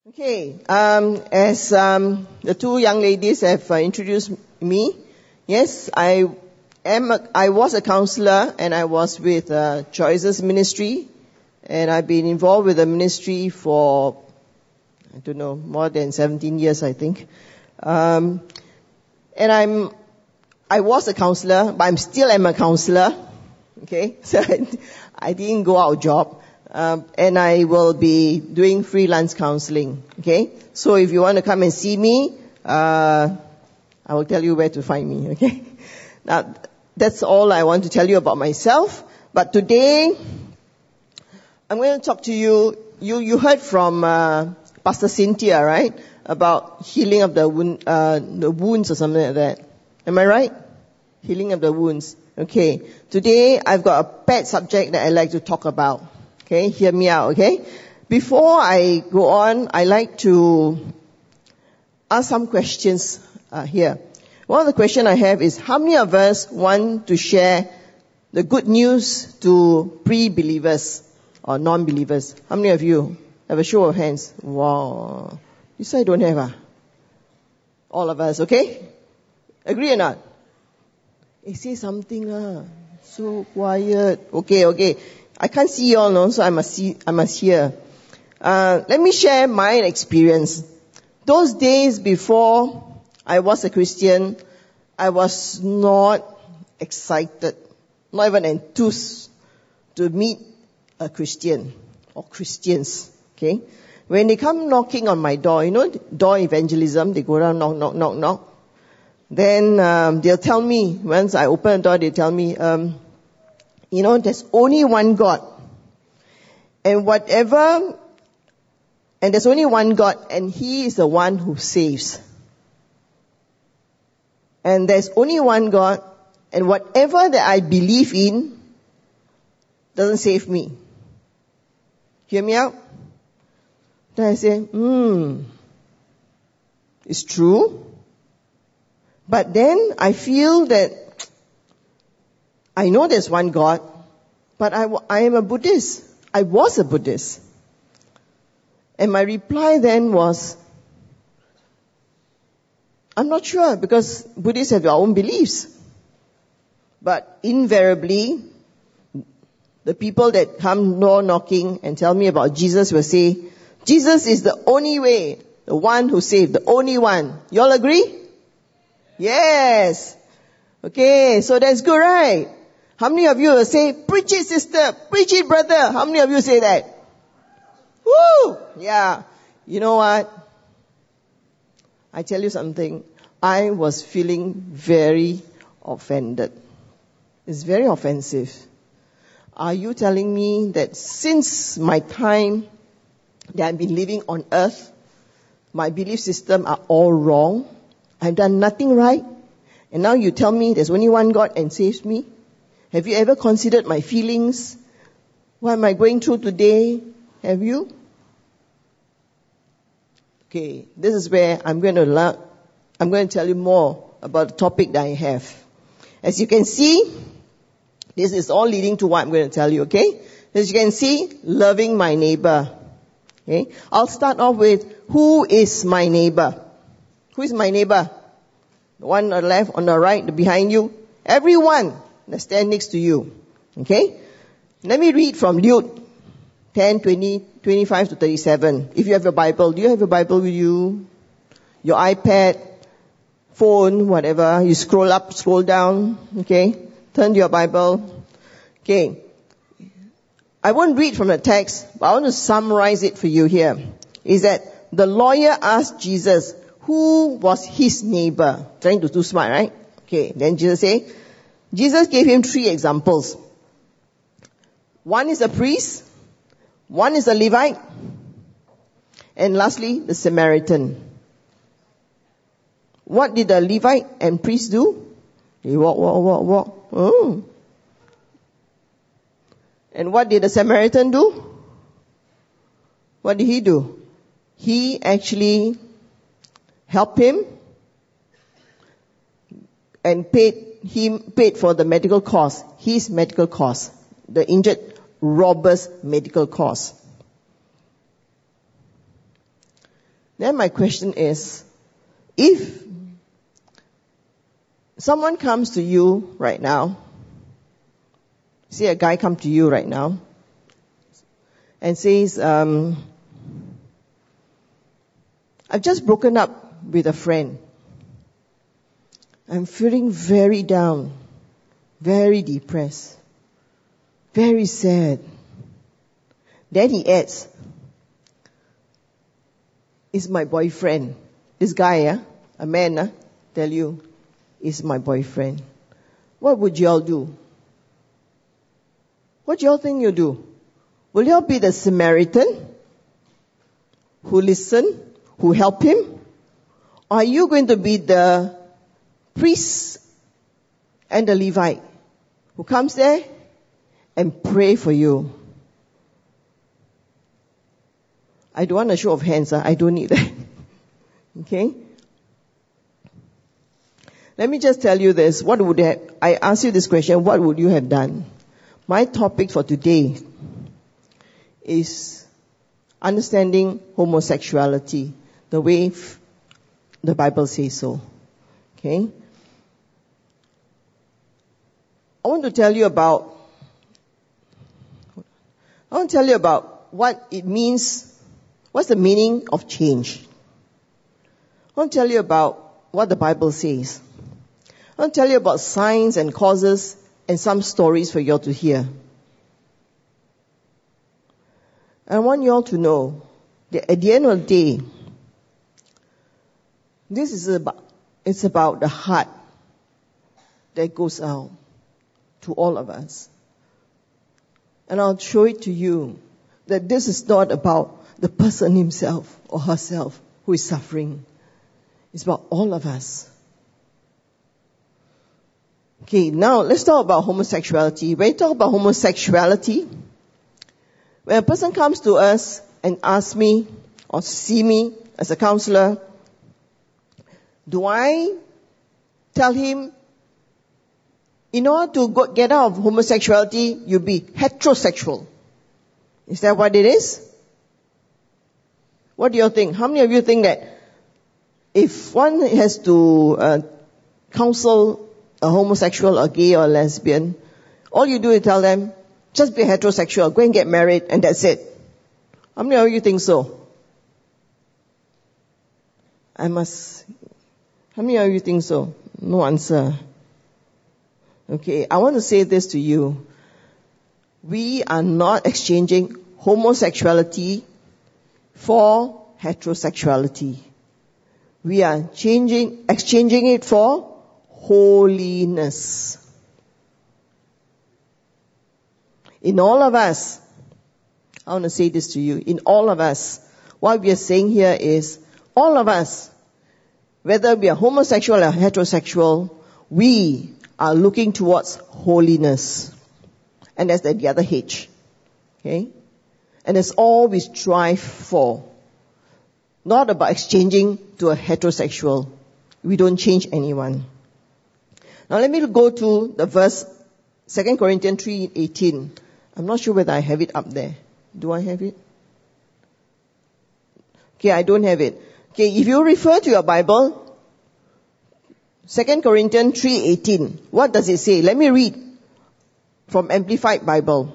Okay, as the two young ladies have introduced me, yes, I was a counselor and I was with Choices Ministry, and I've been involved with the ministry for, I don't know, more than 17 years, I think. And I was a counselor, but I still am a counselor. Okay, so I didn't go out of job. And I will be doing freelance counseling. Okay, so if you want to come and see me, I will tell you where to find me. Okay, now that's all I want to tell you about myself. But today, I'm going to talk to you. You heard from Pastor Cynthia, right, about healing of the wounds or something like that. Am I right? Healing of the wounds. Okay. Today, I've got a pet subject that I like to talk about. Okay, hear me out, okay? Before I go on, I like to ask some questions here. One of the questions I have is, how many of us want to share the good news to pre-believers or non-believers? How many of you? Have a show of hands. Wow. You say I don't have, all of us, okay? Agree or not? Hey, say something, so quiet. Okay. I can't see you all, no, so I must hear. Let me share my experience. Those days before I was a Christian, I was not excited, not even enthused to meet a Christian or Christians. Okay, when they come knocking on my door, door evangelism, they go around knock. Then they'll tell me, once I open the door, they tell me, there's only one God. And there's only one God, and He is the one who saves. And there's only one God, and whatever that I believe in doesn't save me. Hear me out? Then I say, it's true. But then I feel that I know there's one God, but I am a Buddhist. I was a Buddhist. And my reply then was, I'm not sure, because Buddhists have their own beliefs. But invariably, the people that come door knocking and tell me about Jesus will say, Jesus is the only way, the one who saved, the only one. You all agree? Yes. Okay, so that's good, right? How many of you will say, preach it, sister, preach it, brother? How many of you say that? Woo! Yeah. You know what? I tell you something. I was feeling very offended. It's very offensive. Are you telling me that since my time that I've been living on earth, my belief system are all wrong? I've done nothing right? And now you tell me there's only one God and saves me? Have you ever considered my feelings? What am I going through today? Have you? Okay, this is where I'm going to tell you more about the topic that I have. As you can see, this is all leading to what I'm going to tell you, okay? As you can see, loving my neighbor. Okay? I'll start off with, who is my neighbor? Who is my neighbor? The one on the left, on the right, the behind you. Everyone that stand next to you. Okay? Let me read from Luke 10, 20, 25 to 37. If you have your Bible, do you have your Bible with you? Your iPad, phone, whatever. You scroll up, scroll down. Okay? Turn to your Bible. Okay. I won't read from the text, but I want to summarize it for you here. Is that the lawyer asked Jesus, who was his neighbor? Trying to do smart, right? Okay. Then Jesus gave him 3 examples. One is a priest, one is a Levite, and lastly, the Samaritan. What did the Levite and priest do? They walk. Oh. And what did the Samaritan do? What did he do? He actually helped him and paid for the medical cost, his medical cost, the injured robber's medical cost. Then my question is, if someone comes to you right now, say a guy come to you right now and says, I've just broken up with a friend. I'm feeling very down, very depressed, very sad. Then he adds, is my boyfriend. This guy, a man, tell you, is my boyfriend. What would y'all do? What do y'all think you do? Will y'all be the Samaritan who listen, who help him? Or are you going to be the priest and the Levite who comes there and pray for you? I don't want a show of hands. I don't need that. Okay? Let me just tell you this. I ask you this question, what would you have done? My topic for today is understanding homosexuality, the way the Bible says so. Okay? I want to tell you about what it means. What's the meaning of change? I want to tell you about what the Bible says. I want to tell you about signs and causes and some stories for you all to hear. I want you all to know that at the end of the day, it's about the heart that goes out to all of us. And I'll show it to you that this is not about the person himself or herself who is suffering. It's about all of us. Okay, now let's talk about homosexuality. When you talk about homosexuality, when a person comes to us and asks me or see me as a counselor, do I tell him, in order to get out of homosexuality, you be heterosexual? Is that what it is? What do you think? How many of you think that if one has to counsel a homosexual or gay or lesbian, all you do is tell them, just be heterosexual, go and get married, and that's it? How many of you think so? How many of you think so? No answer. Okay, I want to say this to you. We are not exchanging homosexuality for heterosexuality. We are exchanging it for holiness. In all of us, I want to say this to you, in all of us, what we are saying here is, all of us, whether we are homosexual or heterosexual, we are looking towards holiness. And that's the other H. Okay? And that's all we strive for. Not about exchanging to a heterosexual. We don't change anyone. Now let me go to the verse, 2 Corinthians 3:18. I'm not sure whether I have it up there. Do I have it? Okay, I don't have it. Okay, if you refer to your Bible, 2 Corinthians 3:18, what does it say? Let me read from Amplified Bible.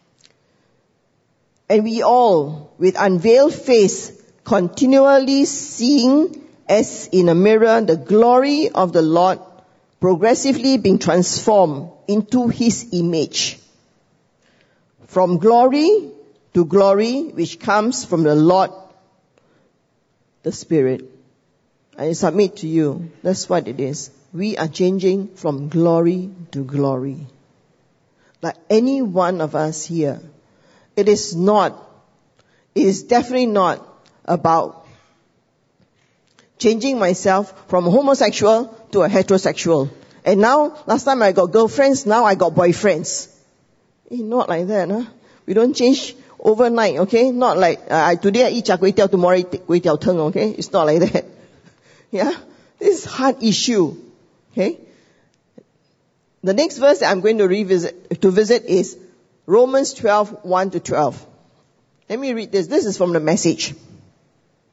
And we all, with unveiled face, continually seeing as in a mirror the glory of the Lord, progressively being transformed into His image. From glory to glory, which comes from the Lord, the Spirit. I submit to you, that's what it is. We are changing from glory to glory. Like any one of us here, it is definitely not about changing myself from homosexual to a heterosexual. And now, last time I got girlfriends, now I got boyfriends. Not like that, huh? We don't change overnight, okay? Not like, today I eat char kway teow, tomorrow I eat kway teow teng, okay? It's not like that. Yeah? This is hard issue, okay? The next verse that I'm going to visit is Romans 12:1-12. Let me read this. This is from the Message.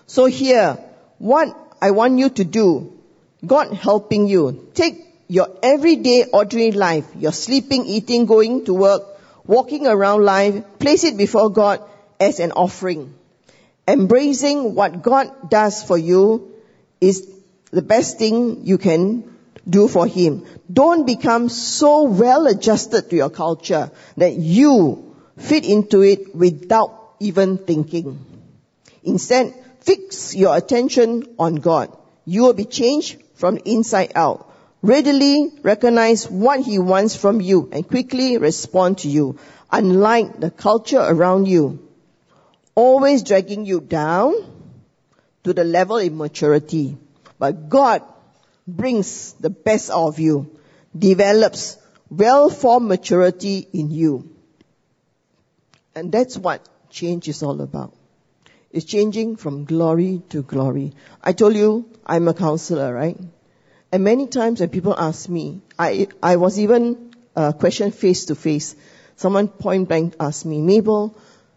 So here, what I want you to do, God helping you, take your everyday ordinary life, your sleeping, eating, going to work, walking around life, place it before God as an offering. Embracing what God does for you is the best thing you can do for Him. Don't become so well adjusted to your culture that you fit into it without even thinking. Instead, fix your attention on God. You will be changed from the inside out. Readily recognize what He wants from you and quickly respond to you, unlike the culture around you, always dragging you down to the level of immaturity. But God brings the best out of you, develops well-formed maturity in you. And that's what change is all about. It's changing from glory to glory. I told you I'm a counselor, right? And many times when people ask me, I was even questioned face to face. Someone point blank asked me, Mabel,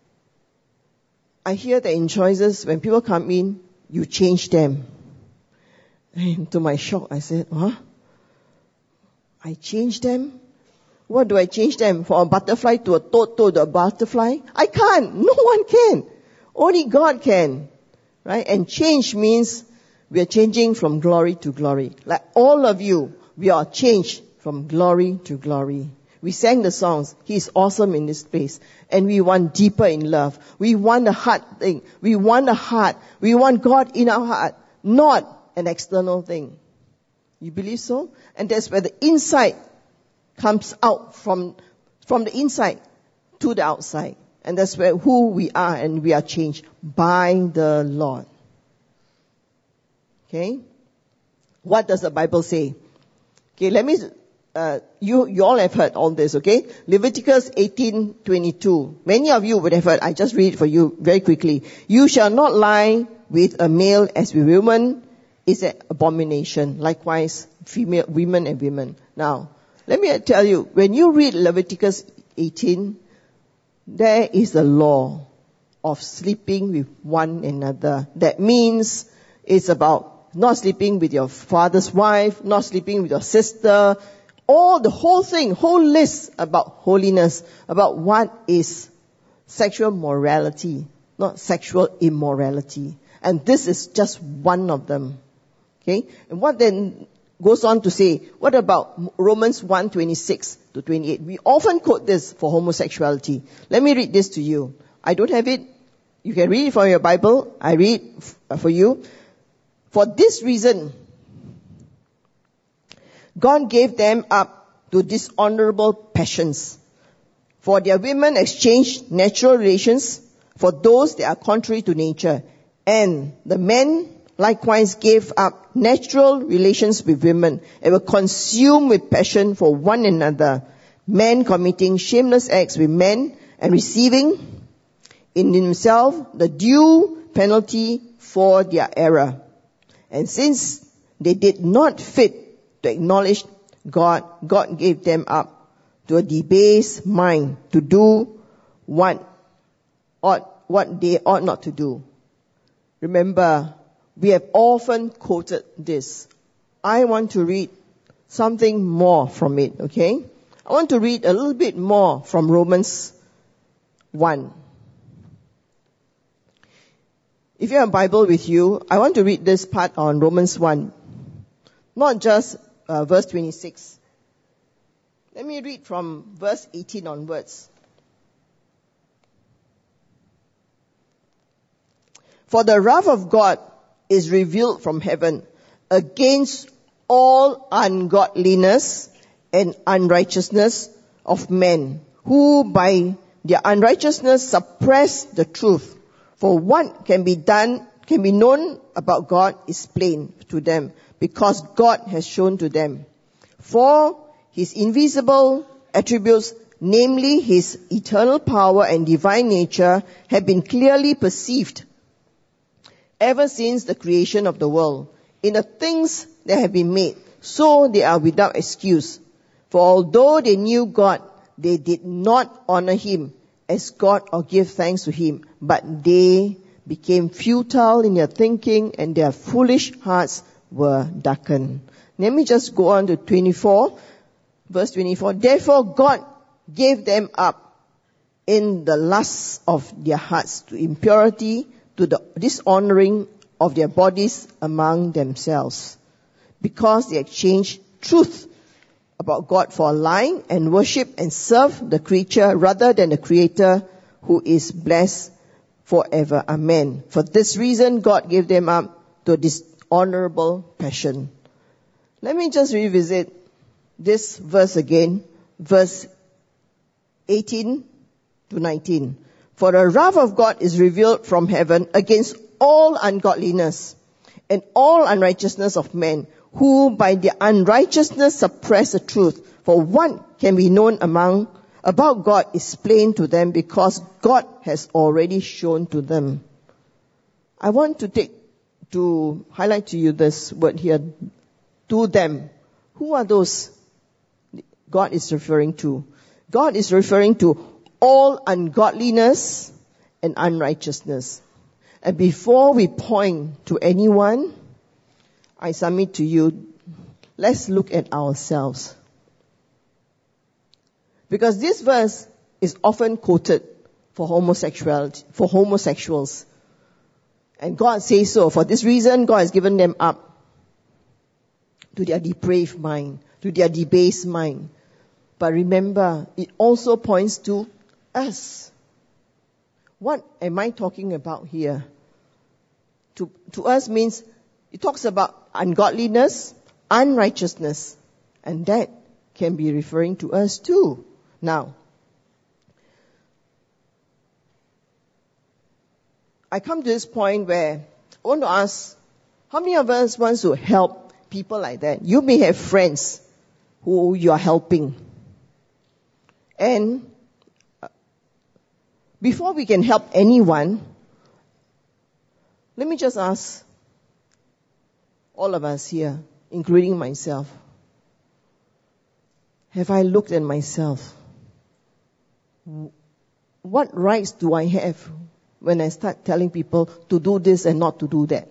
I hear that in Choices, when people come in, you change them. And to my shock, I said, huh? I change them? What do I change them? From a butterfly to a toad to a butterfly? I can't. No one can. Only God can. Right? And change means we are changing from glory to glory. Like all of you, we are changed from glory to glory. We sang the songs, He's awesome in this place. And we want deeper in love. We want the heart thing. We want the heart. We want God in our heart, not an external thing. You believe so? And that's where the inside comes out from the inside to the outside. And that's where who we are, and we are changed by the Lord. Okay? What does the Bible say? Okay, let me, you all have heard all this, okay? Leviticus 18:22. Many of you would have heard, I just read it for you very quickly. You shall not lie with a male as with women, is an abomination. Likewise, female, women and women. Now, let me tell you, when you read Leviticus 18, there is the law of sleeping with one another. That means it's about not sleeping with your father's wife, not sleeping with your sister, the whole thing, whole list about holiness, about what is sexual morality, not sexual immorality. And this is just one of them. Okay? And what then goes on to say, what about Romans 1:26 to 28? We often quote this for homosexuality. Let me read this to you. I don't have it. You can read it from your Bible. I read for you. For this reason, God gave them up to dishonorable passions. For their women exchanged natural relations for those that are contrary to nature. And the men likewise gave up natural relations with women and were consumed with passion for one another. Men committing shameless acts with men and receiving in themselves the due penalty for their error. And since they did not fit to acknowledge God, God gave them up to a debased mind to do what they ought not to do. Remember, we have often quoted this. I want to read something more from it, okay? I want to read a little bit more from Romans 1. If you have a Bible with you, I want to read this part on Romans 1. Not just verse 26. Let me read from verse 18 onwards. For the wrath of God is revealed from heaven against all ungodliness and unrighteousness of men, who by their unrighteousness suppress the truth. For what can be known about God is plain to them, because God has shown to them. For His invisible attributes, namely His eternal power and divine nature, have been clearly perceived ever since the creation of the world, in the things that have been made, so they are without excuse. For although they knew God, they did not honor Him as God or give thanks to Him, but they became futile in their thinking, and their foolish hearts were darkened. Let me just go on to 24, verse 24. Therefore God gave them up in the lusts of their hearts to impurity, to the dishonoring of their bodies among themselves, because they exchanged truth about God for a lie, and worship and serve the creature rather than the Creator, who is blessed forever. Amen. For this reason, God gave them up to dishonorable passion. Let me just revisit this verse again, verse 18 to 19. For the wrath of God is revealed from heaven against all ungodliness and all unrighteousness of men, who by their unrighteousness suppress the truth. For what can be known about God is plain to them, because God has already shown to them. I want to highlight to you this word here, to them. Who are those God is referring to? God is referring to all ungodliness and unrighteousness. And before we point to anyone, I submit to you, let's look at ourselves. Because this verse is often quoted for homosexuality, for homosexuals. And God says so. For this reason, God has given them up to their depraved mind, to their debased mind. But remember, it also points to us. What am I talking about here? To us means, it talks about ungodliness, unrighteousness, and that can be referring to us too. Now, I come to this point where I want to ask, how many of us wants to help people like that? You may have friends who you are helping. And before we can help anyone, let me just ask all of us here, including myself, have I looked at myself? What rights do I have when I start telling people to do this and not to do that?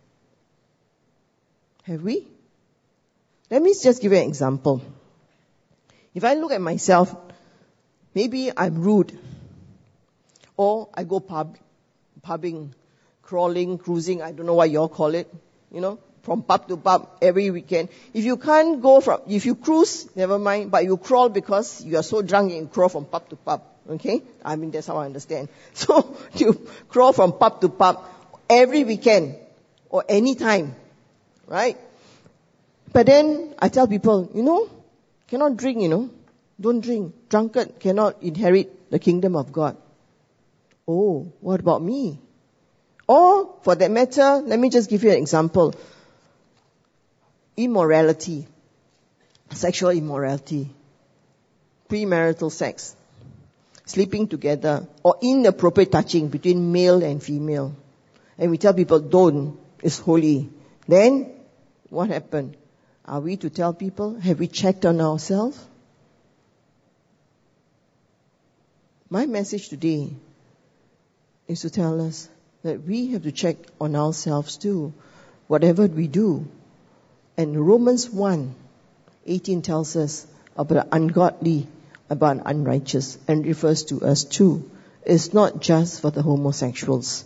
Have we? Let me just give you an example. If I look at myself, maybe I'm rude, or I go pubbing, crawling, cruising, I don't know what you all call it, from pub to pub every weekend. If you cruise, never mind, but you crawl because you are so drunk and you crawl from pub to pub. Okay? That's how I understand. So, you crawl from pub to pub every weekend or any time. Right? But then I tell people, cannot drink, don't drink. Drunkard cannot inherit the kingdom of God. Oh, what about me? Or, for that matter, let me just give you an example. Immorality, sexual immorality, premarital sex, sleeping together, or inappropriate touching between male and female. And we tell people, don't, it's holy. Then, what happened? Are we to tell people? Have we checked on ourselves? My message today is to tell us that we have to check on ourselves too, whatever we do. And Romans 1:18 tells us about the ungodly, about unrighteous, and refers to us too. It's not just for the homosexuals.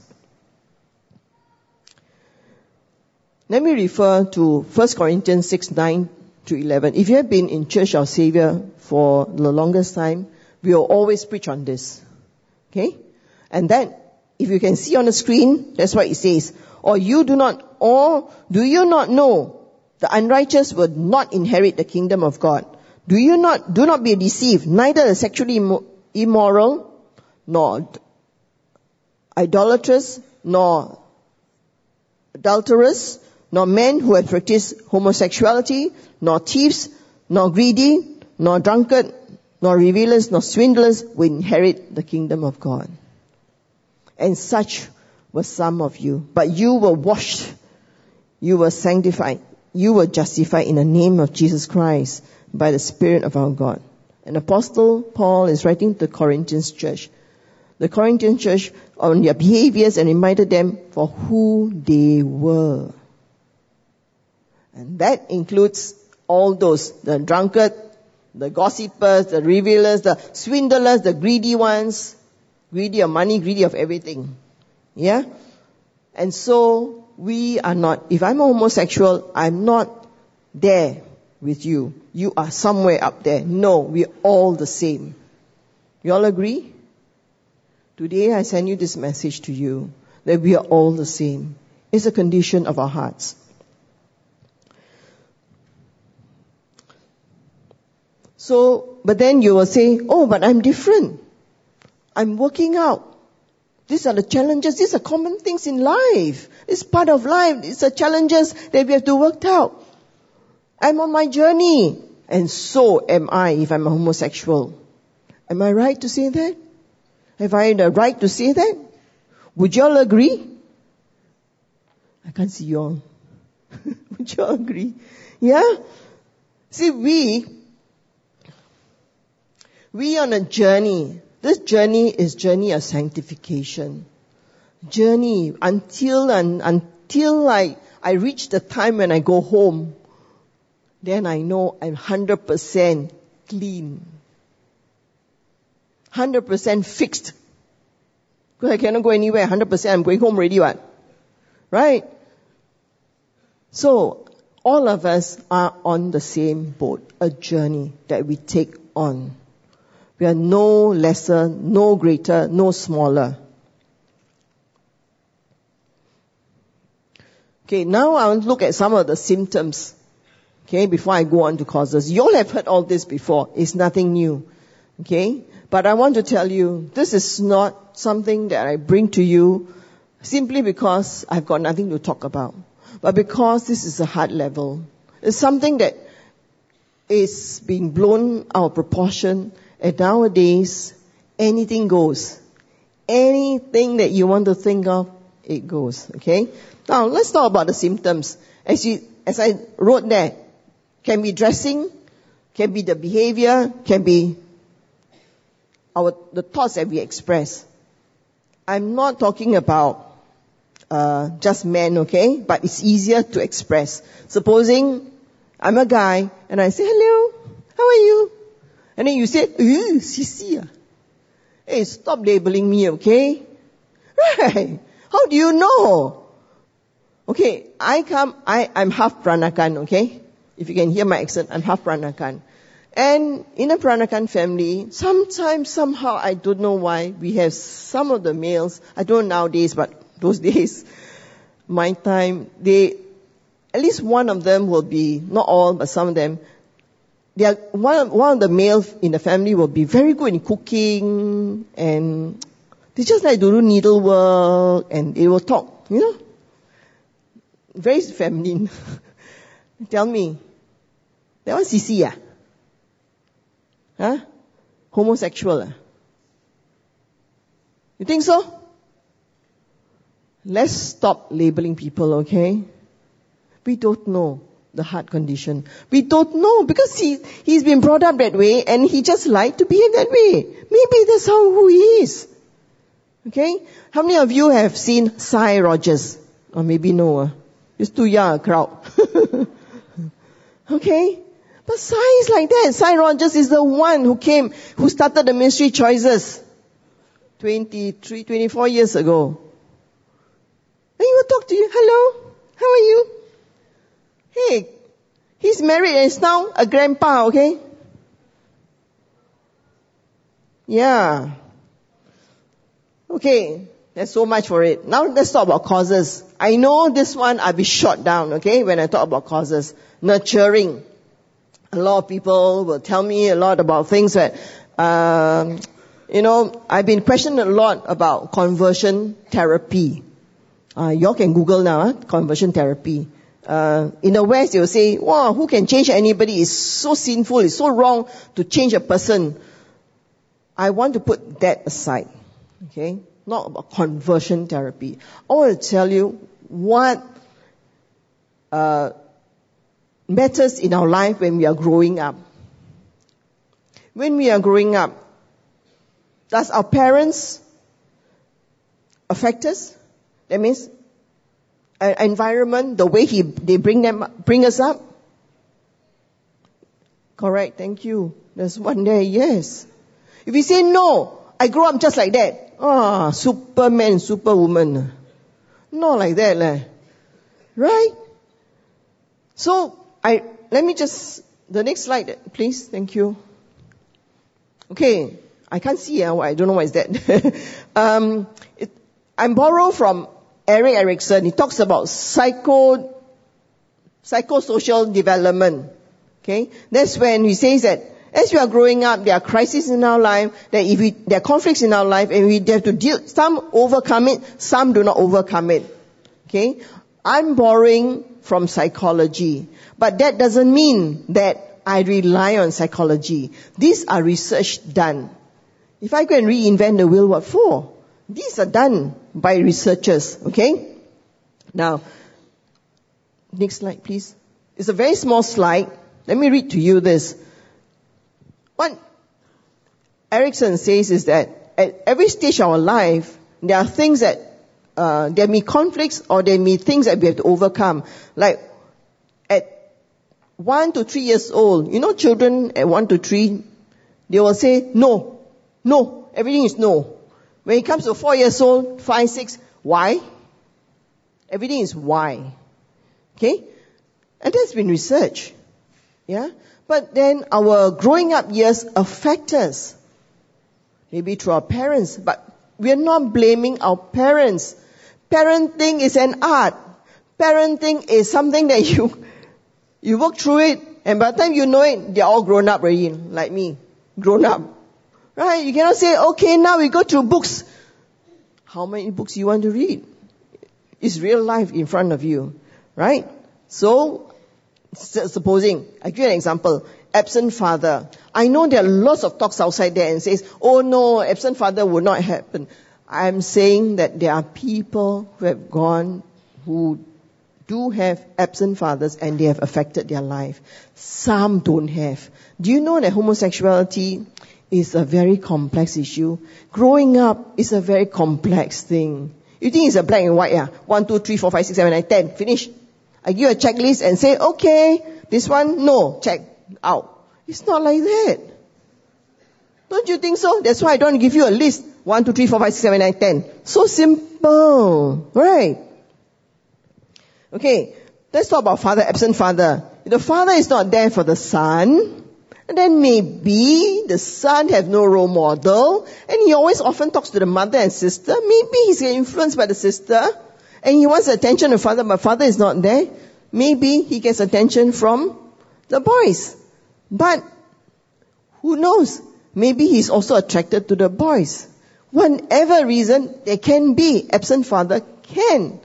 Let me refer to 1 Corinthians 6:9-11. If you have been in Church of Savior for the longest time, we will always preach on this. Okay? And then, if you can see on the screen, that's what it says. Or do you not know the unrighteous will not inherit the kingdom of God? Do not be deceived. Neither the sexually immoral, nor idolatrous, nor adulterous, nor men who have practiced homosexuality, nor thieves, nor greedy, nor drunkard, nor revilers, nor swindlers will inherit the kingdom of God. And such were some of you. But you were washed, you were sanctified, you were justified in the name of Jesus Christ by the Spirit of our God. And Apostle Paul is writing to the Corinthians church. the Corinthian church on their behaviors and reminded them for who they were. And that includes all those, the drunkard, the gossipers, the revelers, the swindlers, the greedy ones, greedy of money, greedy of everything. Yeah? And so, we are not, if I'm a homosexual, I'm not there with you. You are somewhere up there. No, we're all the same. You all agree? Today I send you this message to you, that we are all the same. It's a condition of our hearts. So, but then you will say, oh, but I'm different. I'm working out. These are the challenges. These are common things in life. It's part of life. It's the challenges that we have to work out. I'm on my journey. And so am I if I'm a homosexual. Am I right to say that? Have I the right to say that? Would you all agree? I can't see you all. Would you all agree? Yeah? See, we on a journey. This journey is journey of sanctification. Journey until I reach the time when I go home. Then I know I'm 100% clean. 100% fixed. Because I cannot go anywhere. 100% I'm going home already, what? Right? So, all of us are on the same boat. A journey that we take on. We are no lesser, no greater, no smaller. Okay, now I want to look at some of the symptoms. Okay, before I go on to causes. You all have heard all this before. It's nothing new. Okay? But I want to tell you, this is not something that I bring to you simply because I've got nothing to talk about. But because this is a heart level. It's something that is being blown out of proportion. And nowadays, anything goes. Anything that you want to think of, it goes. Okay? Now, let's talk about the symptoms. As I wrote there, can be dressing, can be the behavior, can be the thoughts that we express. I'm not talking about just men, okay? But it's easier to express. Supposing I'm a guy and I say, hello, how are you? And then you say, Sissy. Hey, stop labeling me, okay? Right. How do you know? Okay, I'm half Peranakan, okay? If you can hear my accent, I'm half Peranakan. And in a Peranakan family, sometimes, somehow, I don't know why, we have some of the males, I don't know nowadays, but those days, my time, at least one of them will be, not all, but some of them, one of the males in the family will be very good in cooking, and they just like to do needlework, and they will talk, very feminine. Tell me, that one Sissy, ah? Huh? Homosexual, ah? You think so? Let's stop labeling people, okay? We don't know the heart condition. We don't know because he's been brought up that way and he just liked to behave that way. Maybe that's who he is. Okay? How many of you have seen Sy Rogers? Or maybe no. It's too young a crowd. Okay? But Sy is like that. Sy Rogers is the one who started the Ministry Choices 23, 24 years ago. And he will talk to you. Hello? How are you? Hey, he's married and is now a grandpa, okay? Yeah. Okay, that's so much for it. Now let's talk about causes. I know this one I'll be shot down, okay, when I talk about causes. Nurturing. A lot of people will tell me a lot about things that, I've been questioned a lot about conversion therapy. Y'all can Google now, conversion therapy. In the West, they will say, wow, who can change anybody? It's so sinful, it's so wrong to change a person. I want to put that aside. Okay? Not about conversion therapy. I want to tell you what matters in our life when we are growing up. When we are growing up, does our parents affect us? That means environment, the way they bring us up? Correct, thank you. There's one there, yes. If we say no, I grew up just like that. Superman, superwoman. Not like that, leh. Right? So, let me just, the next slide, please. Thank you. Okay. I can't see, I don't know what is that. I'm borrowed from Erik Erikson. He talks about psychosocial development. Okay? That's when he says that as we are growing up, there are crises in our life, that there are conflicts in our life, and we have to deal, some overcome it, some do not overcome it. Okay? I'm borrowing from psychology. But that doesn't mean that I rely on psychology. These are research done. If I go and reinvent the wheel, what for? These are done by researchers. Okay? Now, next slide, please. It's a very small slide. Let me read to you this. What Erikson says is that at every stage of our life, there are things that, there may be conflicts or there may be things that we have to overcome. Like, at 1 to 3 years old, children at 1 to 3, they will say, no, everything is no. When it comes to 4 years old, 5, 6, why? Everything is why. Okay? And that's been researched. Yeah? But then our growing up years affect us. Maybe through our parents, but we are not blaming our parents. Parenting is an art. Parenting is something that you work through it, and by the time you know it, they're all grown up already, like me. Grown up. Right? You cannot say, okay, now we go through books. How many books you want to read? It's real life in front of you. Right? So, supposing, I give you an example, absent father. I know there are lots of talks outside there and says, oh no, absent father will not happen. I'm saying that there are people who do have absent fathers and they have affected their life. Some don't have. Do you know that homosexuality is a very complex issue? Growing up is a very complex thing. You think it's a black and white, 1, 2, 3, 4, 5, 6, 7, 8, 10, finish. I give you a checklist and say, okay, this one, no, check, out. It's not like that. Don't you think so? That's why I don't give you a list. 1, 2, 3, 4, 5, 6, 7, 8, 10. So simple. Right? Okay, let's talk about father, absent father. If the father is not there for the son, then maybe the son have no role model, and he always often talks to the mother and sister. Maybe he's influenced by the sister, and he wants attention of father, but father is not there. Maybe he gets attention from the boys. But who knows? Maybe he's also attracted to the boys. Whatever reason there can be, absent father can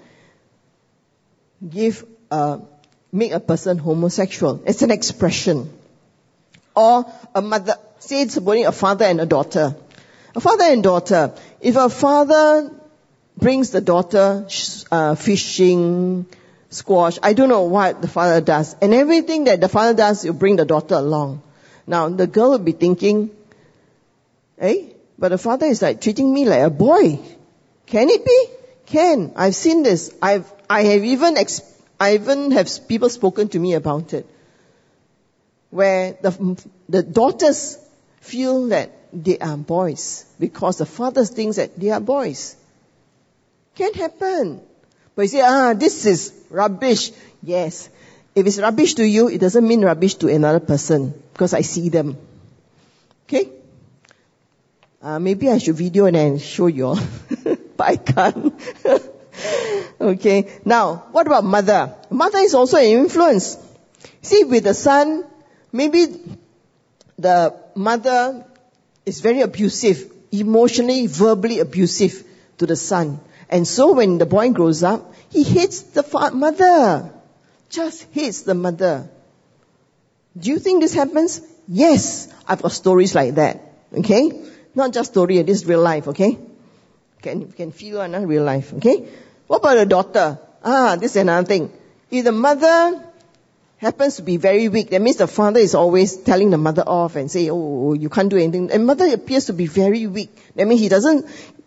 make a person homosexual. It's an expression. Or a mother, say it's supporting a father and a daughter. A father and daughter. If a father brings the daughter fishing, squash, I don't know what the father does. And everything that the father does, you bring the daughter along. Now, the girl will be thinking, but the father is like treating me like a boy. Can it be? Can. I've seen this. I even have people spoken to me about it. Where the daughters feel that they are boys because the father thinks that they are boys. Can happen. But you say, this is rubbish. Yes. If it's rubbish to you, it doesn't mean rubbish to another person because I see them. Okay? Maybe I should video and then show you all. But I can't. Okay. Now, what about mother? Mother is also an influence. See, with the son, maybe the mother is very abusive, emotionally, verbally abusive to the son. And so when the boy grows up, he hates the mother. Just hates the mother. Do you think this happens? Yes. I've got stories like that. Okay? Not just story, this is real life, okay? Can feel real life, okay? What about the daughter? This is another thing. If the mother happens to be very weak, that means the father is always telling the mother off and say, oh, you can't do anything. And mother appears to be very weak. That means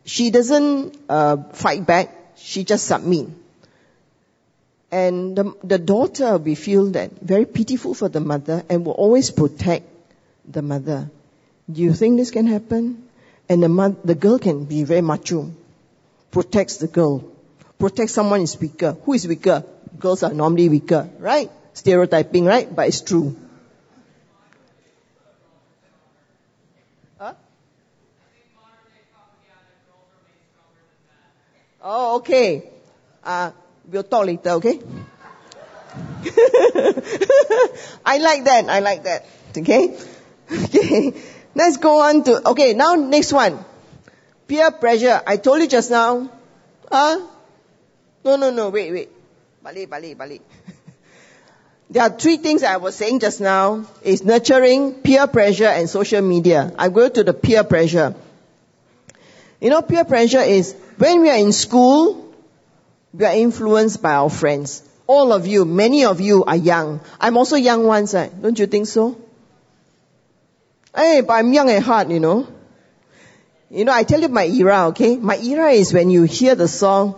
she doesn't fight back. She just submit. And the daughter will feel that very pitiful for the mother and will always protect the mother. Do you think this can happen? And the girl can be very macho. Protects the girl. Protects someone is weaker. Who is weaker? Girls are normally weaker, right? Stereotyping, right? But it's true. Huh? Oh, okay. We'll talk later, okay? I like that. Okay? Okay. Let's go on to, okay, now next one. Peer pressure. I told you just now. No, wait. Balik. There are three things I was saying just now. Is nurturing, peer pressure, and social media. I go to the peer pressure. You know, peer pressure is when we are in school, we are influenced by our friends. All of you, many of you are young. I'm also young once, don't you think so? Hey, but I'm young at heart, you know. You know, I tell you my era, okay? My era is when you hear the song,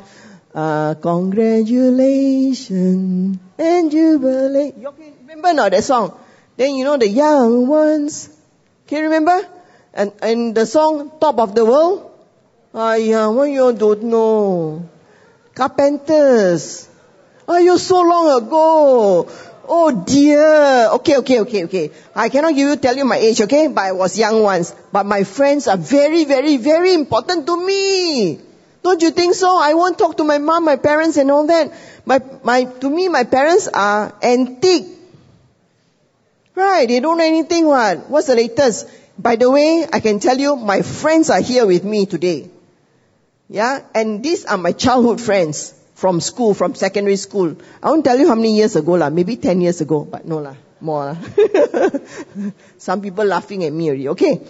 congratulations and jubilate. You okay? Remember now that song? Then you know the young ones. Can you remember? And the song, Top of the World? Why you don't know? Carpenters. You're so long ago. Oh dear. Okay. I cannot tell you my age, okay? But I was young once. But my friends are very, very, very important to me. Don't you think so? I won't talk to my mom, my parents and all that. To me, my parents are antique. Right, they don't know anything, what? What's the latest? By the way, I can tell you, my friends are here with me today. Yeah, and these are my childhood friends from school, from secondary school. I won't tell you how many years ago maybe 10 years ago, but no more Some people laughing at me already, okay?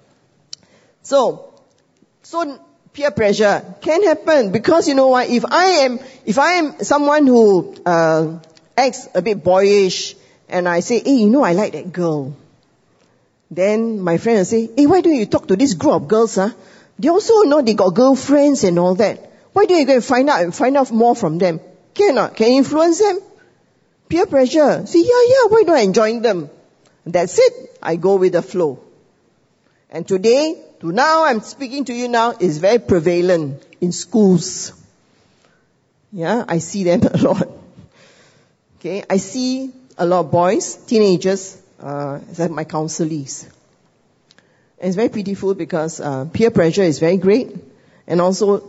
So peer pressure can happen because you know what? If I am someone who acts a bit boyish and I say, hey, you know, I like that girl. Then my friend will say, hey, why don't you talk to this group of girls, They also know they got girlfriends and all that. Why don't you go and find out more from them? Can influence them? Peer pressure. Say, yeah, why don't I join them? That's it. I go with the flow. And today, to now, I'm speaking to you now, is very prevalent in schools. Yeah, I see them a lot. Okay, I see a lot of boys, teenagers, as my counselees. And it's very pitiful because peer pressure is very great. And also,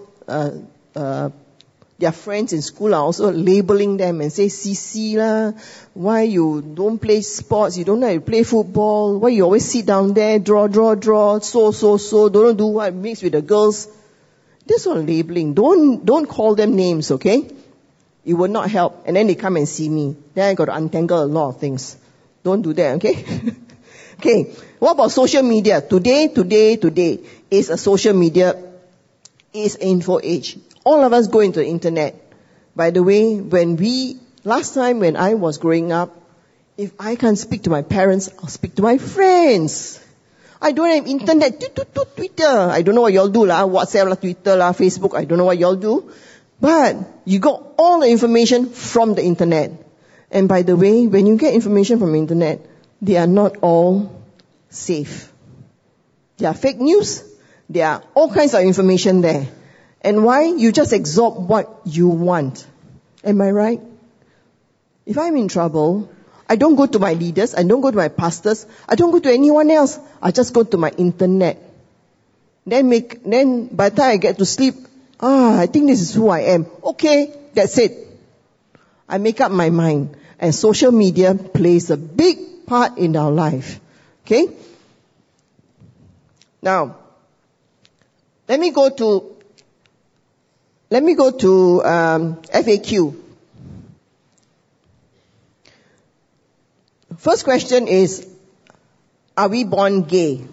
their friends in school are also labeling them and say, CC lah, why you don't play sports, you don't know how to play football, why you always sit down there, draw, so, don't do what, mix with the girls. That's all labeling. Don't call them names, okay? It will not help. And then they come and see me. Then I got to untangle a lot of things. Don't do that, okay? Okay. What about social media? Today is a social media, is info age. All of us go into the internet. By the way, last time when I was growing up, if I can't speak to my parents, I'll speak to my friends. I don't have internet, Twitter. I don't know what y'all do lah, WhatsApp lah, Twitter lah, Facebook, I don't know what y'all do. But you got all the information from the internet. And by the way, when you get information from the internet, they are not all safe. There are fake news. There are all kinds of information there. And why? You just absorb what you want. Am I right? If I'm in trouble, I don't go to my leaders, I don't go to my pastors, I don't go to anyone else. I just go to my internet. Then by the time I get to sleep, I think this is who I am. Okay, that's it. I make up my mind. And social media plays a big part in our life. Okay? Now, let me go to FAQ. First question is, are we born gay?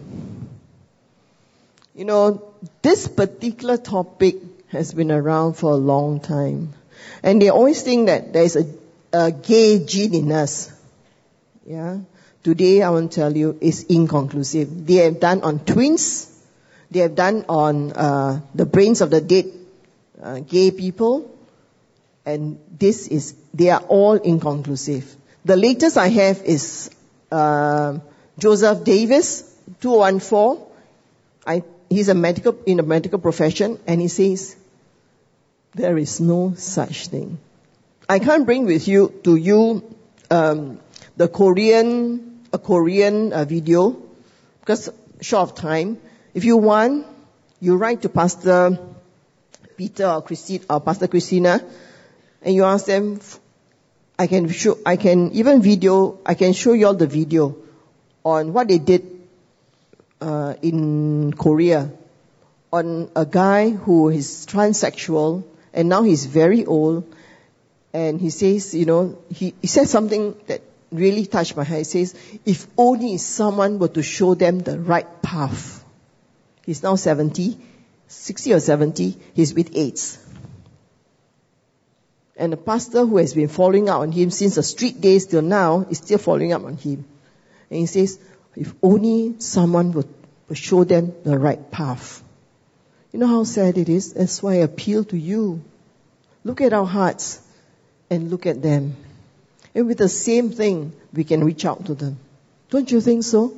You know, this particular topic has been around for a long time. And they always think that there is a gay gene in us. Yeah. Today I want to tell you it's inconclusive. They have done on twins. they have done on the brains of the dead gay people, and they are all inconclusive. The latest I have is Joseph Davis, 2014. He's in a medical profession, and he says there is no such thing. I can't bring to you a Korean video because short of time. If you want, you write to Pastor Peter or Pastor Christina, and you ask them. I can show you all the video on what they did in Korea on a guy who is transsexual, and now he's very old, and he says, he said something that really touched my heart. He says, if only someone were to show them the right path. He's now 60 or 70, he's with AIDS. And the pastor who has been following up on him since the street days till now is still following up on him. And he says, if only someone would show them the right path. You know how sad it is? That's why I appeal to you. Look at our hearts and look at them. And with the same thing, we can reach out to them. Don't you think so?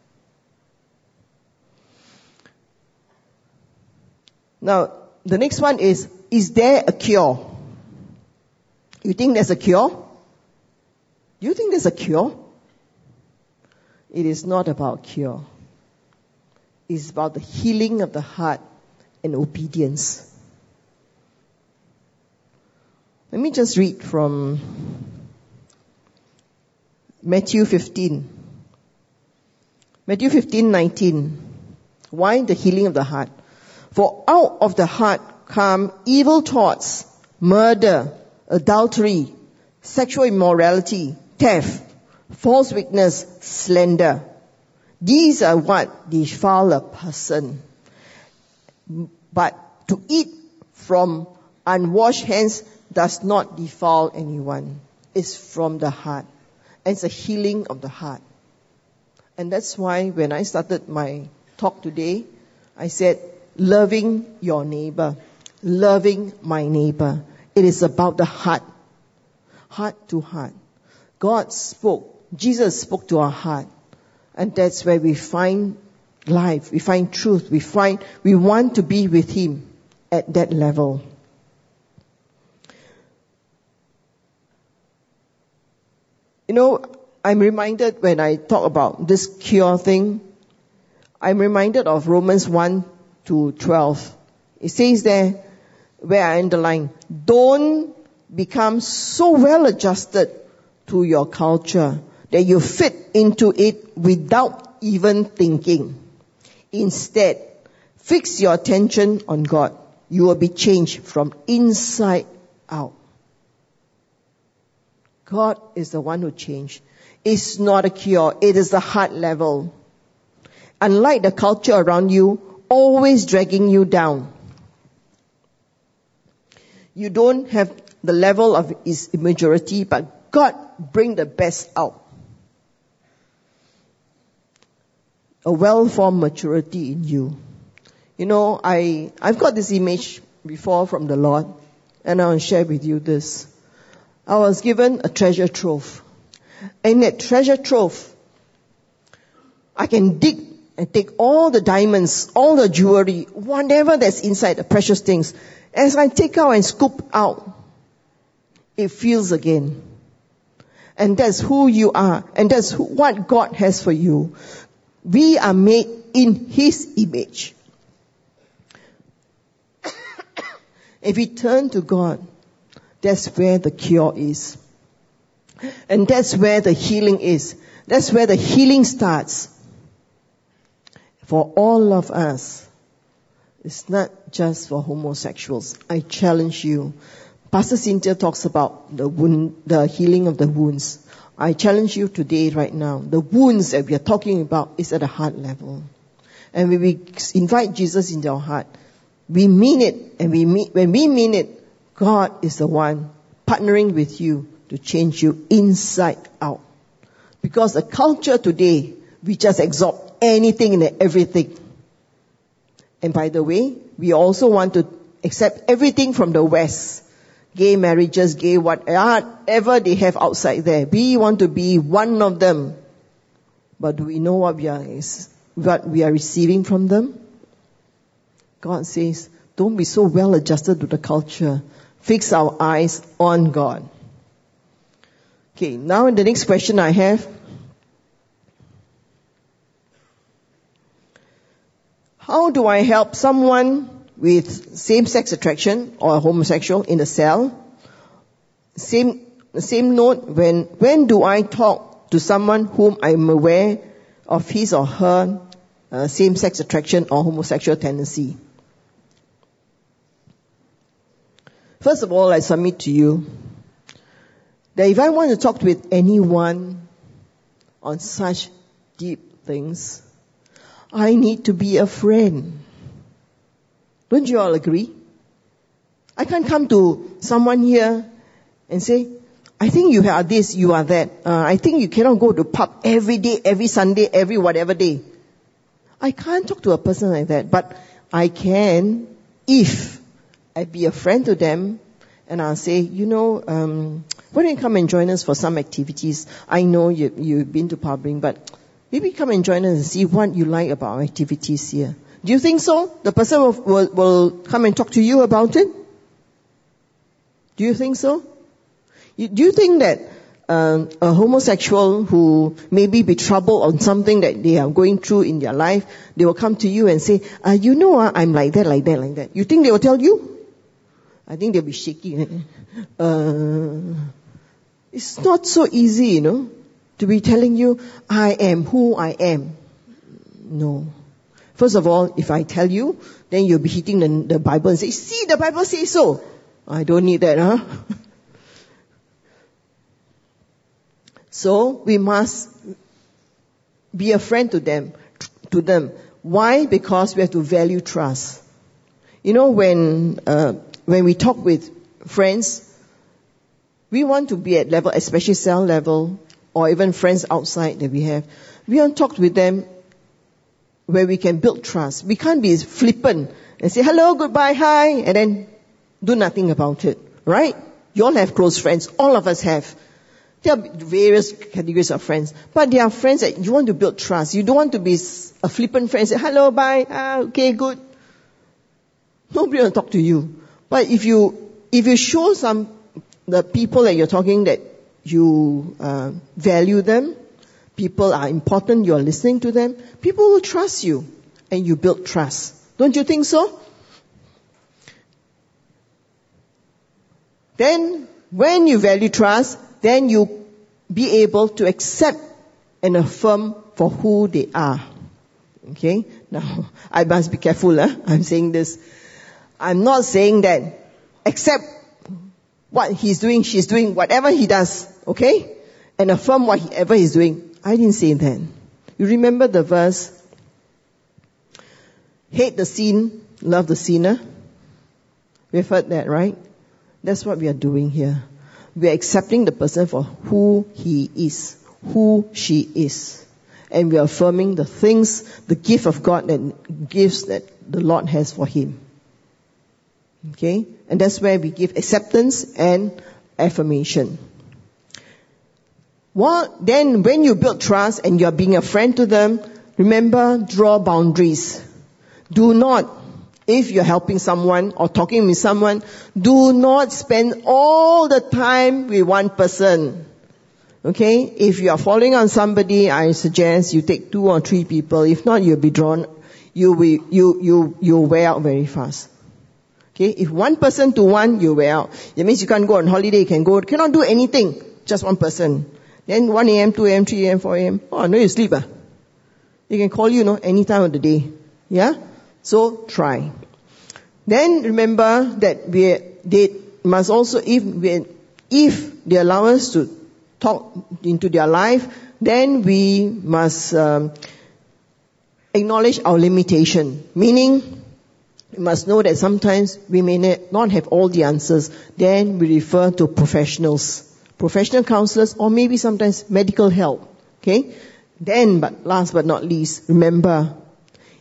Now, the next one is there a cure? You think there's a cure? Do you think there's a cure? It is not about cure. It's about the healing of the heart and obedience. Let me just read from Matthew 15. Matthew 15:19. Why the healing of the heart? For out of the heart come evil thoughts, murder, adultery, sexual immorality, theft, false witness, slander. These are what defile a person. But to eat from unwashed hands does not defile anyone. It's from the heart. And it's a healing of the heart. And that's why when I started my talk today, I said, loving your neighbor, loving my neighbor. It is about the heart. Heart to heart. God spoke. Jesus spoke to our heart. And that's where we find life. We find truth. We want to be with Him at that level. I'm reminded when I talk about this cure thing, I'm reminded of Romans 1-12. It says there, where I underline, don't become so well adjusted to your culture that you fit into it without even thinking. Instead, fix your attention on God. You will be changed from inside out. God is the one who changed. It's not a cure. It is the heart level. Unlike the culture around you, always dragging you down. You don't have the level of His immaturity, but God bring the best out. A well-formed maturity in you. I've got this image before from the Lord, and I will share with you this. I was given a treasure trove. In that treasure trove, I can dig and take all the diamonds, all the jewelry, whatever that's inside, the precious things. As I take out and scoop out, it fills again. And that's who you are. And that's what God has for you. We are made in His image. If we turn to God, that's where the cure is. And that's where the healing is. That's where the healing starts. For all of us. It's not just for homosexuals. I challenge you. Pastor Cynthia talks about the healing of the wounds. I challenge you today, right now. The wounds that we are talking about is at a heart level. And when we invite Jesus into our heart, we mean it. And when we mean it, God is the one partnering with you to change you inside out. Because the culture today, we just absorb anything and everything. And by the way, we also want to accept everything from the West. Gay marriages, gay whatever they have outside there. We want to be one of them. But do we know what we are receiving from them? God says, don't be so well adjusted to the culture. Fix our eyes on God. Okay, now the next question I have. How do I help someone with same-sex attraction or a homosexual in the cell? Same note, when do I talk to someone whom I'm aware of his or her same-sex attraction or homosexual tendency? First of all, I submit to you that if I want to talk with anyone on such deep things, I need to be a friend. Don't you all agree? I can't come to someone here and say, I think you are this, you are that. I think you cannot go to pub every day, every Sunday, every whatever day. I can't talk to a person like that, but I can if I be a friend to them and I'll say, why don't you come and join us for some activities? I know you've been to pubing, but maybe come and join us and see what you like about our activities here. Do you think so? The person will come and talk to you about it? Do you think so? Do you think that a homosexual who maybe be troubled on something that they are going through in their life, they will come to you and say, I'm like that, like that, like that. You think they will tell you? I think they'll be shaking. It's not so easy, to be telling you, I am who I am. No. First of all, if I tell you, then you'll be hitting the Bible and say, see, the Bible says so. I don't need that, huh? So, we must be a friend to them. Why? Because we have to value trust. When we talk with friends, we want to be at level, especially cell level, or even friends outside that we have. We want to talk with them where we can build trust. We can't be flippant and say, hello, goodbye, hi, and then do nothing about it. Right? You all have close friends. All of us have. There are various categories of friends. But there are friends that you want to build trust. You don't want to be a flippant friend and say, hello, bye, okay, good. Nobody will talk to you. But if you show the people that you're talking that you value them, people are important, you're listening to them, people will trust you and you build trust. Don't you think so? Then, when you value trust, then you be able to accept and affirm for who they are. Okay? Now, I must be careful, I'm saying this. I'm not saying that accept what he's doing, she's doing, whatever he does, okay? And affirm whatever he's doing. I didn't say that. You remember the verse, hate the sin, love the sinner? We've heard that, right? That's what we are doing here. We are accepting the person for who he is, who she is. And we are affirming the things, the gift of God that gifts that the Lord has for him. Okay? And that's where we give acceptance and affirmation. Then when you build trust and you're being a friend to them, remember, draw boundaries. Do not, if you're helping someone or talking with someone, do not spend all the time with one person. Okay? If you are following on somebody, I suggest you take 2 or 3 people. If not, you'll be drawn, you'll wear out very fast. Okay? If one person to one, you wear out. That means you can't go on holiday, cannot do anything. Just one person. Then 1 a.m., 2 a.m., 3 a.m., 4 a.m. Oh, no, you sleep. They can call you, any time of the day. Yeah? So, try. Then remember that they must also, if they allow us to talk into their life, then we must acknowledge our limitation. Meaning, we must know that sometimes we may not have all the answers. Then we refer to professionals, professional counselors, or maybe sometimes medical help. Okay? Then, but last but not least, remember,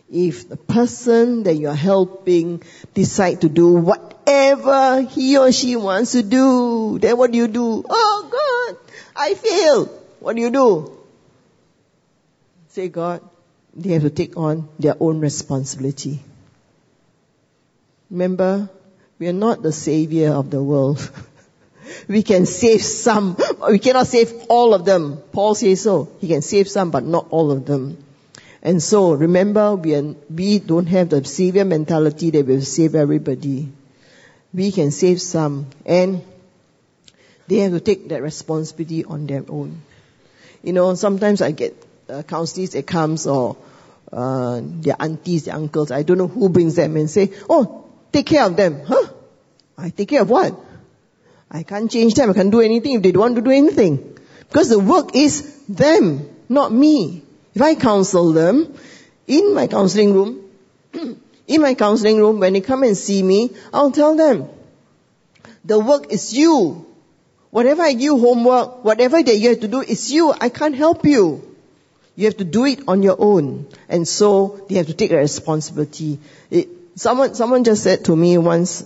if the person that you're helping decide to do whatever he or she wants to do, then what do? Oh God, I failed. What do? Say, God, they have to take on their own responsibility. Remember, we are not the savior of the world. We can save some. We cannot save all of them. Paul says so. He can save some, but not all of them. And so, remember, we don't have the savior mentality that will save everybody. We can save some. And they have to take that responsibility on their own. You know, sometimes I get counselors that comes, or their aunties, their uncles, I don't know who brings them, and say, oh, take care of them. Huh? I take care of what? I can't change them. I can't do anything if they don't want to do anything. Because the work is them, not me. If I counsel them in my counseling room, when they come and see me, I'll tell them, the work is you. Whatever I give you homework, whatever that you have to do, is you. I can't help you. You have to do it on your own. And so they have to take the responsibility. Someone just said to me once,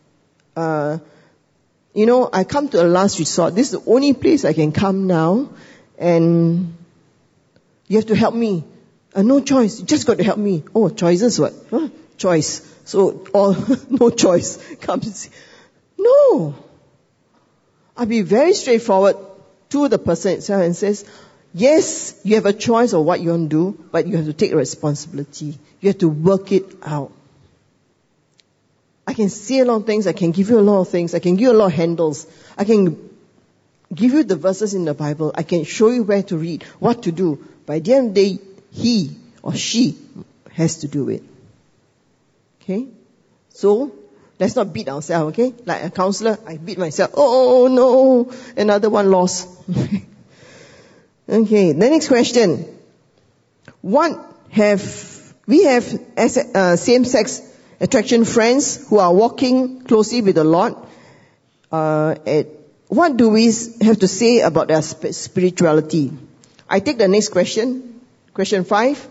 I come to a last resort. This is the only place I can come now, and you have to help me. No choice. You just got to help me. Oh, choices what? Huh? Choice. So, no choice. Comes. No. I'll be very straightforward to the person itself and says, yes, you have a choice of what you want to do, but you have to take responsibility. You have to work it out. I can say a lot of things. I can give you a lot of things. I can give you a lot of handles. I can give you the verses in the Bible. I can show you where to read, what to do. By the end of the day, he or she has to do it. Okay? So, let's not beat ourselves, okay? Like a counselor, I beat myself. Oh no, another one lost. Okay, the next question. We have same-sex attraction friends who are walking closely with the Lord. What do we have to say about their spirituality? I take the next question. Question 5.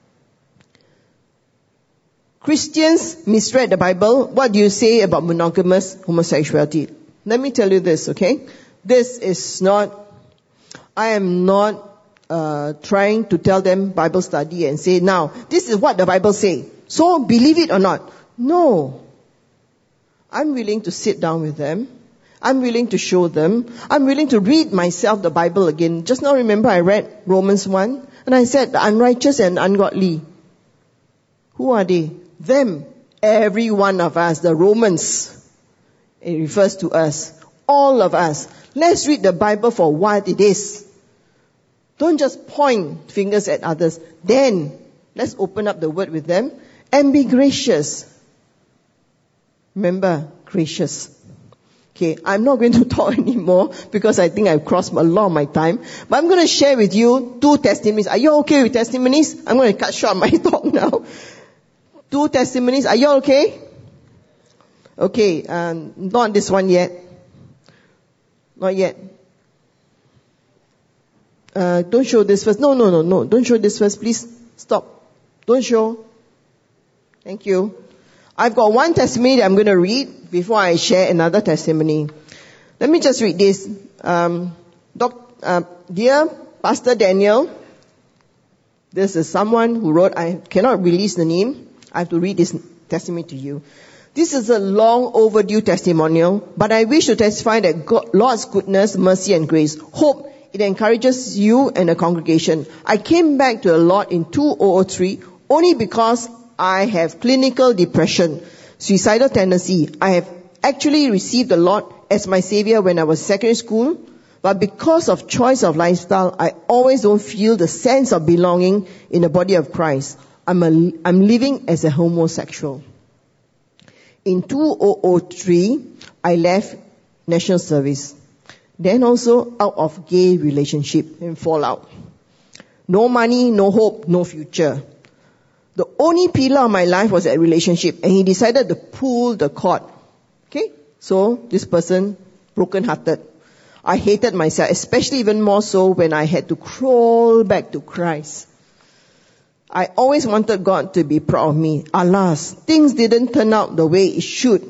Christians misread the Bible. What do you say about monogamous homosexuality? Let me tell you this, okay? I am not trying to tell them Bible study and say, now, this is what the Bible says. So believe it or not. No. I'm willing to sit down with them. I'm willing to show them. I'm willing to read myself the Bible again. Just now remember I read Romans 1 and I said the unrighteous and ungodly. Who are they? Them. Every one of us, the Romans. It refers to us. All of us. Let's read the Bible for what it is. Don't just point fingers at others. Then, let's open up the word with them and be gracious. Remember, gracious. Okay, I'm not going to talk anymore because I think I've crossed a lot of my time. But I'm going to share with you 2 testimonies. Are you okay with testimonies? I'm going to cut short my talk now. 2 testimonies. Are you okay? Okay, not this one yet. Not yet. Don't show this first. No. Don't show this first. Please stop. Don't show. Thank you. I've got one testimony that I'm going to read before I share another testimony. Let me just read this. Dear Pastor Daniel, this is someone who wrote, I cannot release the name. I have to read this testimony to you. This is a long overdue testimonial, but I wish to testify that Lord's goodness, mercy and grace. Hope it encourages you and the congregation. I came back to the Lord in 2003 only because I have clinical depression, suicidal tendency. I have actually received the Lord as my Savior when I was secondary school, but because of choice of lifestyle, I always don't feel the sense of belonging in the body of Christ. I'm living as a homosexual. In 2003, I left national service. Then also out of gay relationship and fallout. No money, no hope, no future. The only pillar of my life was that relationship, and he decided to pull the cord. Okay? So, this person, broken-hearted. I hated myself, especially even more so when I had to crawl back to Christ. I always wanted God to be proud of me. Alas, things didn't turn out the way it should.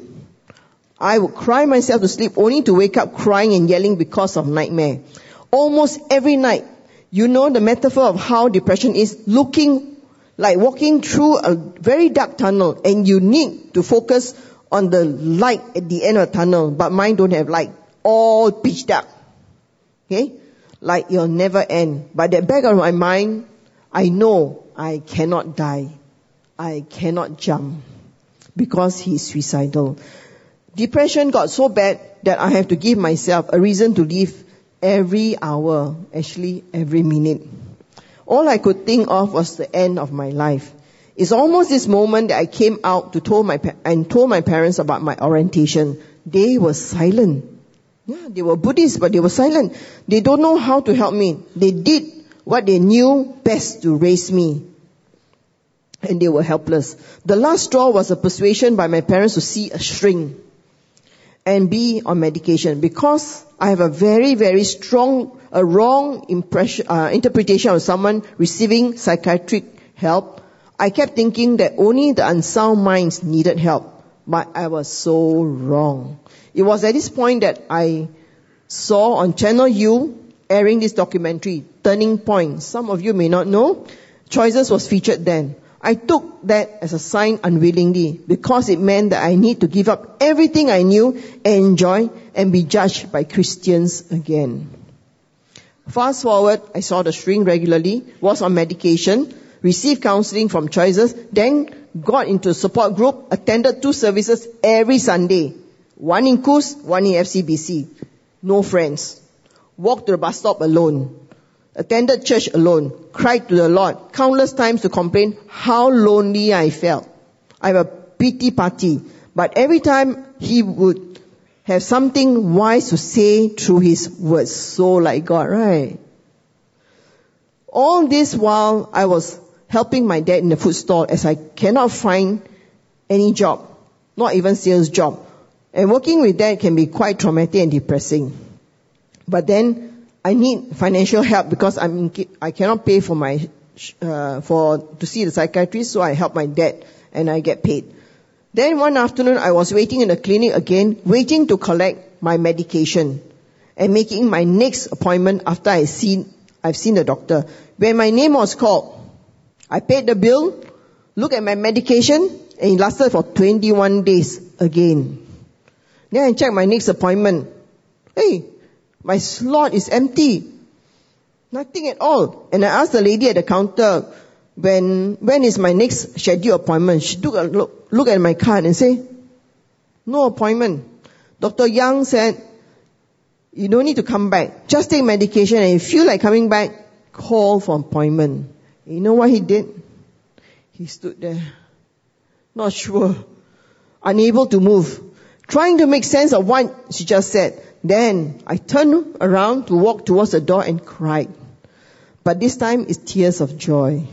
I would cry myself to sleep only to wake up crying and yelling because of nightmare. Almost every night, you know the metaphor of how depression is, looking like walking through a very dark tunnel, and you need to focus on the light at the end of the tunnel, but mine don't have light. All pitch dark. Okay? Like it'll never end. But at the back of my mind, I know I cannot die. I cannot jump. Because he's suicidal. Depression got so bad that I have to give myself a reason to live every hour, actually every minute. All I could think of was the end of my life. It's almost this moment that I came out to told my parents about my orientation. They were silent. Yeah, they were Buddhists, but they were silent. They don't know how to help me. They did what they knew best to raise me. And they were helpless. The last straw was a persuasion by my parents to see a shrink and be on medication. Because I have a very, very strong, wrong interpretation of someone receiving psychiatric help, I kept thinking that only the unsound minds needed help. But I was so wrong. It was at this point that I saw on Channel U airing this documentary, Turning Point. Some of you may not know. Choices was featured then. I took that as a sign unwillingly because it meant that I need to give up everything I knew and enjoy and be judged by Christians again. Fast forward, I saw the shrink regularly, was on medication, received counseling from Choices, then got into a support group, attended 2 services every Sunday. One in Coos, one in FCBC. No friends. Walked to the bus stop alone. Attended church alone. Cried to the Lord countless times to complain how lonely I felt. I have a pity party. But every time he would have something wise to say through his words. So like God, right? All this while I was helping my dad in the food stall as I cannot find any job. Not even sales job. And working with that can be quite traumatic and depressing. But then I need financial help because I cannot pay for to see the psychiatrist, so I help my dad and I get paid. Then one afternoon I was waiting in the clinic again, waiting to collect my medication and making my next appointment after I've seen the doctor. When my name was called, I paid the bill, looked at my medication, and it lasted for 21 days again. Then I checked my next appointment. Hey, my slot is empty. Nothing at all. And I asked the lady at the counter, when is my next scheduled appointment? She took a look at my card and said, no appointment. Dr. Young said, you don't need to come back. Just take medication, and if you feel like coming back, call for appointment. You know what he did? He stood there, not sure, unable to move, trying to make sense of what she just said. Then I turned around to walk towards the door and cried. But this time it's tears of joy.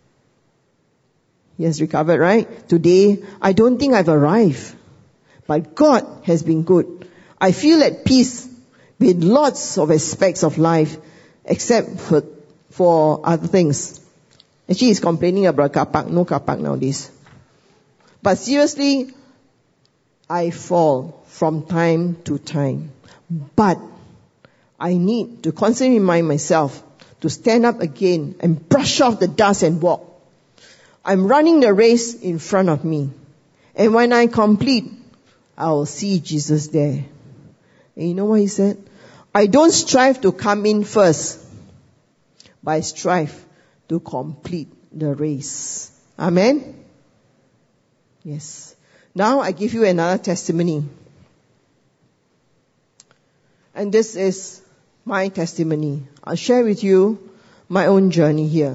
He has recovered, right? Today, I don't think I've arrived. But God has been good. I feel at peace with lots of aspects of life, except for other things. Actually, he's complaining about car park. No car park nowadays. But seriously, I fall from time to time. But I need to constantly remind myself to stand up again and brush off the dust and walk. I'm running the race in front of me. And when I complete, I will see Jesus there. And you know what he said? I don't strive to come in first, but I strive to complete the race. Amen? Yes. Now I give you another testimony. And this is my testimony. I'll share with you my own journey here.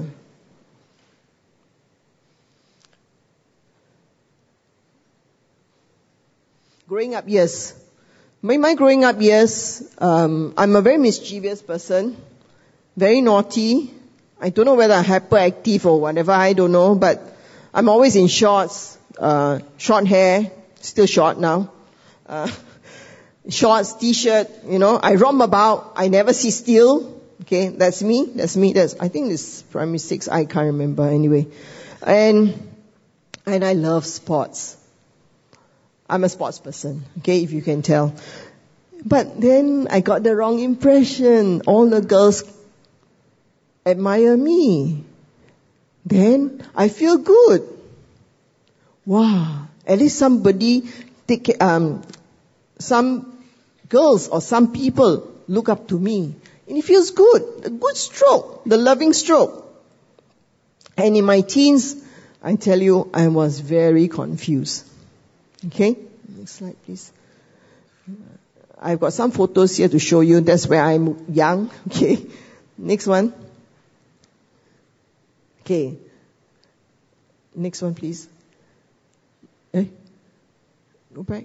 Growing up years. My growing up years, I'm a very mischievous person, very naughty. I don't know whether I'm hyperactive or whatever, I don't know, but I'm always in shorts, short hair, still short now, shorts, t-shirt, I romp about, I never sit still, Okay, that's me. I think it's primary 6. I can't remember anyway. And I love sports. I'm a sports person. Okay, if you can tell. But then I got the wrong impression. All the girls admire me. Then I feel good. Wow. At least somebody some girls or some people look up to me. And it feels good. A good stroke. The loving stroke. And in my teens, I tell you, I was very confused. Okay? Next slide, please. I've got some photos here to show you. That's where I'm young. Okay? Next one. Okay. Next one, please. Go back.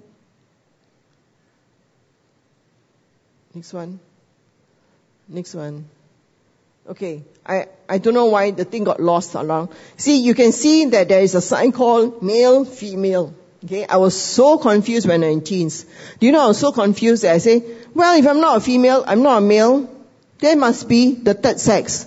Next one. Next one. Okay. I don't know why the thing got lost along. See, you can see that there is a sign called male, female. Okay. I was so confused when I was in teens. Do you know I was so confused that I say, well, if I'm not a female, I'm not a male, there must be the third sex.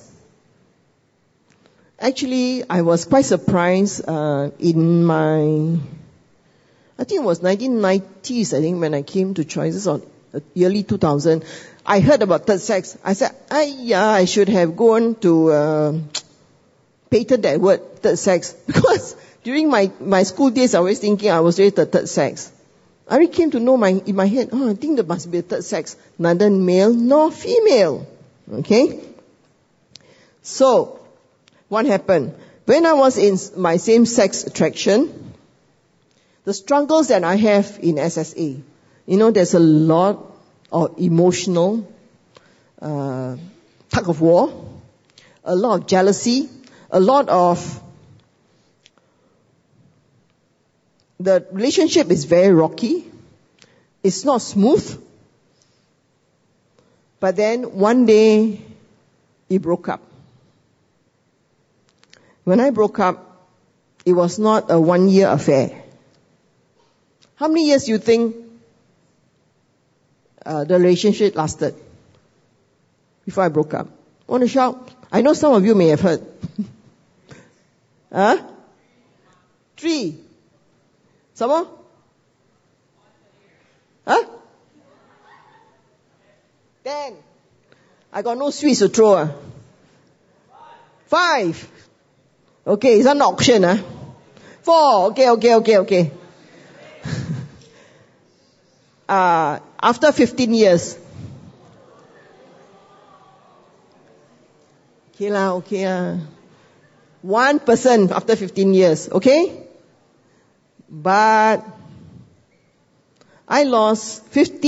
Actually, I was quite surprised in my, I think it was 1990s, I think, when I came to Choices or early 2000. I heard about third sex. I said, I should have gone to patent that word, third sex. Because during my school days, I was thinking I was really the third sex. I really came to know in my head, I think there must be a third sex. Neither male nor female. Okay? So, what happened? When I was in my same-sex attraction, the struggles that I have in SSA, there's a lot of emotional tug of war, a lot of jealousy, a lot of the relationship is very rocky. It's not smooth. But then one day it broke up. When I broke up, it was not a 1-year affair. How many years do you think the relationship lasted before I broke up? Want to shout? I know some of you may have heard. 3. Some more? 10. I got no sweets to throw. 5. Okay, it's an auction. 4. Okay. After 15 years. Okay lah. 1% after 15 years. Okay? But I lost 5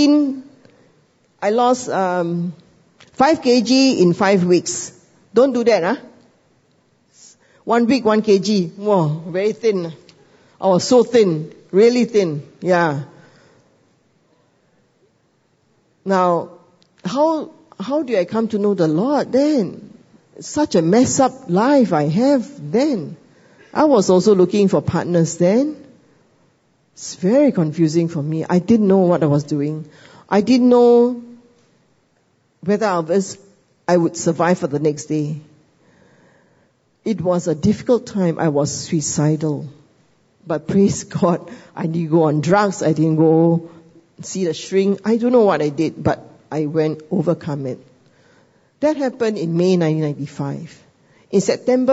kg in 5 weeks. Don't do that, 1 week, 1 kg. Wow, very thin. I was so thin. Really thin. Yeah. Now, how do I come to know the Lord then? Such a messed up life I have then. I was also looking for partners then. It's very confusing for me. I didn't know what I was doing. I didn't know whether I would survive for the next day. It was a difficult time. I was suicidal. But praise God, I didn't go on drugs. I didn't go see the shrink. I don't know what I did, but I overcome it. That happened in May 1995. In September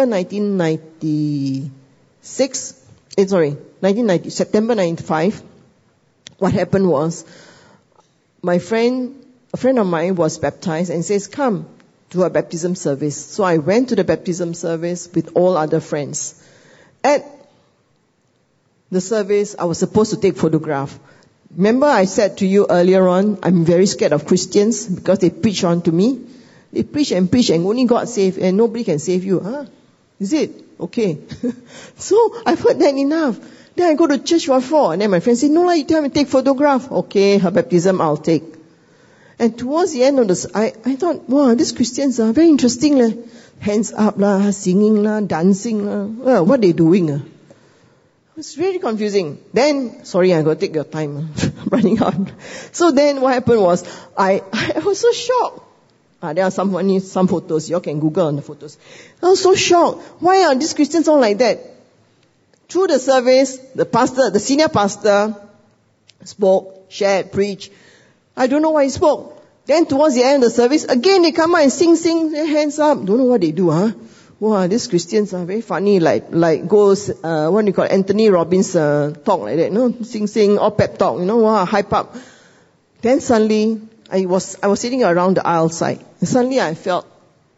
1995, what happened was, a friend of mine was baptized and says, come to a baptism service. So I went to the baptism service with all other friends. At the service, I was supposed to take photograph. Remember I said to you earlier on, I'm very scared of Christians because they preach on to me. They preach and only God save and nobody can save you. Is it? Okay. So I've heard that enough. Then I go to church for 4. And then my friend said, no, you tell me take photograph. Okay, her baptism I'll take. And towards the end of I thought, wow, these Christians are very interesting. Hands up, singing, dancing. Well, what are they doing? It's really confusing. Then, sorry, I got to take your time. I'm running out. So then what happened was, I was so shocked. There are some photos. You all can Google on the photos. I was so shocked. Why are these Christians all like that? Through the service, the senior pastor spoke, shared, preached. I don't know why he spoke. Then towards the end of the service, again they come out and sing, their hands up. Don't know what they do, huh? Wow, these Christians are very funny, like goes, what do you call it, Anthony Robbins, talk like that, sing, or pep talk, wow, hype up. Then suddenly, I was sitting around the aisle side, and suddenly I felt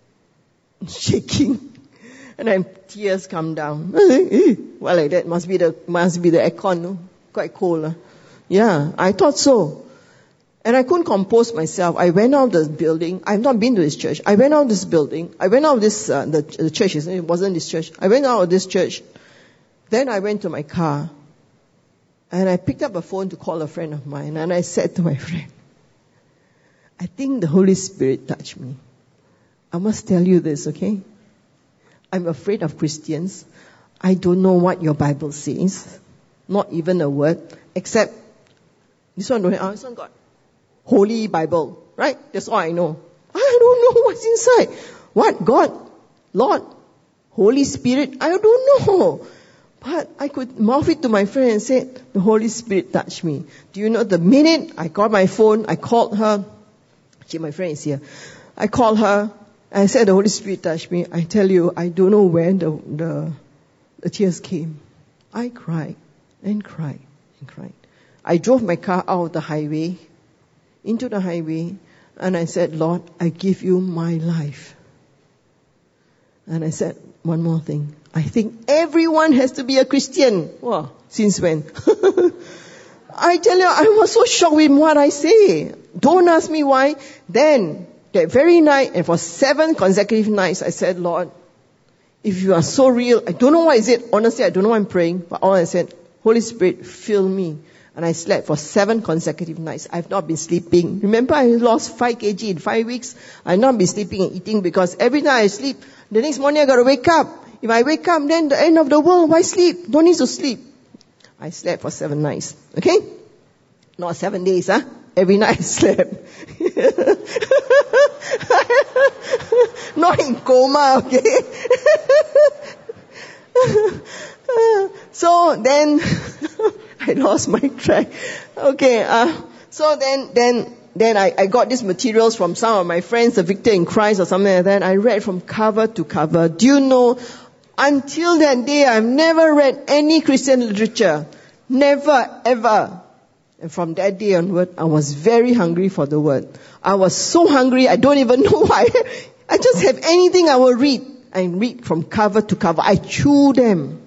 shaking, and then tears come down. Well, like that must be the aircon, no? Quite cold, Yeah, I thought so. And I couldn't compose myself. I went out of the building. I've not been to this church. I went out of this building. I went out of this, the church. It wasn't this church. I went out of this church. Then I went to my car. And I picked up a phone to call a friend of mine. And I said to my friend, I think the Holy Spirit touched me. I must tell you this, okay? I'm afraid of Christians. I don't know what your Bible says. Not even a word. Except, this one don't have, this one got Holy Bible, right? That's all I know. I don't know what's inside. What? God? Lord? Holy Spirit? I don't know. But I could mouth it to my friend and say, the Holy Spirit touched me. Do you know, the minute I got my phone, I called her. Actually, my friend is here. I called her. I said, the Holy Spirit touched me. I tell you, I don't know when the tears came. I cried and cried and cried. I drove my car out of the highway, into the highway, and I said, Lord, I give you my life. And I said, one more thing. I think everyone has to be a Christian. Wow, since when? I tell you, I was so shocked with what I say. Don't ask me why. Then, that very night, and for 7 consecutive nights, I said, Lord, if you are so real, I don't know what is it. Honestly, I don't know why I'm praying, but all I said, Holy Spirit, fill me. And I slept for 7 consecutive nights. I've not been sleeping. Remember, I lost 5 kg in 5 weeks. I've not been sleeping and eating because every night I sleep, the next morning I got to wake up. If I wake up, then the end of the world, why sleep? Don't need to sleep. I slept for 7 nights. Okay? Not 7 days, huh? Every night I slept. Not in coma, okay? So then, I lost my track. Okay, so then I got these materials from some of my friends, the Victor in Christ or something like that. I read from cover to cover. Do you know, until that day, I've never read any Christian literature. Never, ever. And from that day onward, I was very hungry for the word. I was so hungry, I don't even know why. I just have anything I will read. I read from cover to cover. I chew them.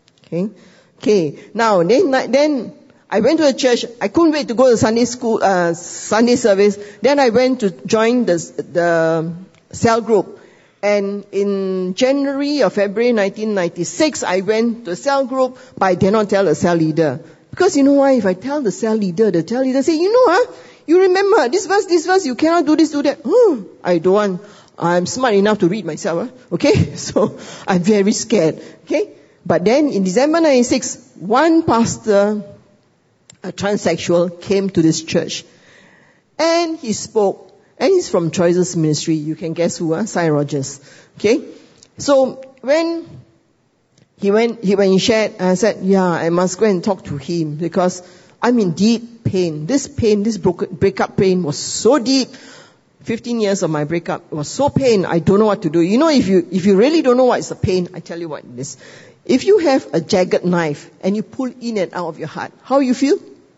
Okay. Now, then I went to the church. I couldn't wait to go to Sunday school, Sunday service. Then I went to join the cell group. And in January or February 1996, I went to the cell group, but I did not tell the cell leader. Because you know why? If I tell the cell leader say, you remember this verse, you cannot do this, do that. I don't want. I'm smart enough to read myself. Okay? So, I'm very scared. Okay? But then in December 96, one pastor, a transsexual, came to this church. And he spoke. And he's from Choices Ministry. You can guess who, Cy Rogers. Okay? So, when he shared, I said, I must go and talk to him because I'm in deep pain. This breakup pain was so deep. 15 years of my breakup was so pain, I don't know what to do. You know, if you really don't know what is the pain, I tell you what it is. If you have a jagged knife and you pull in and out of your heart, how you feel?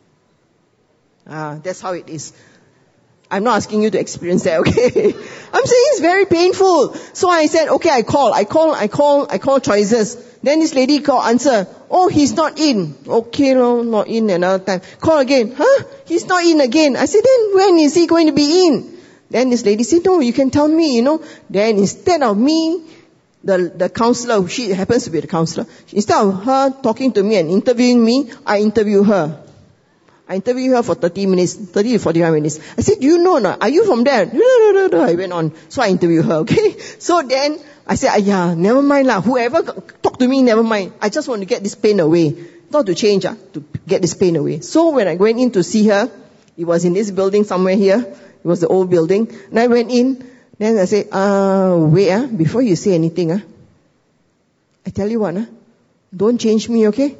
That's how it is. I'm not asking you to experience that, okay? I'm saying it's very painful. So I said, okay, I call Choices. Then this lady answer, he's not in. Okay, no, not in another time. Call again. He's not in again. I said, then when is he going to be in? Then this lady said, no, you can tell me, Then instead of me, the counselor, she happens to be the counselor, instead of her talking to me and interviewing me, I interview her. I interviewed her for 30 to 45 minutes. I said, do you know now? Are you from there? I went on. So I interviewed her, okay? So then, I said, never mind lah. Whoever talk to me, never mind. I just want to get this pain away. Not to change, to get this pain away. So when I went in to see her, it was in this building somewhere here. It was the old building. And I went in. Then I say, wait, before you say anything, I tell you what, don't change me, okay?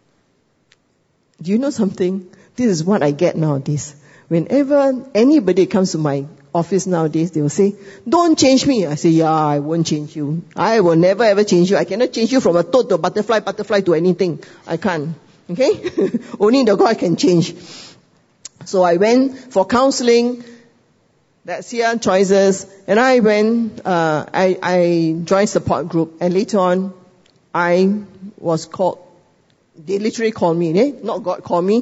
Do you know something? This is what I get nowadays. Whenever anybody comes to my office nowadays, they will say, don't change me. I say, yeah, I won't change you. I will never ever change you. I cannot change you from a toad to a butterfly to anything. I can't. Okay? Only the God can change. So I went for counseling. That's here, choices. And I went, I joined support group. And later on, I was called. They literally called me, not God called me.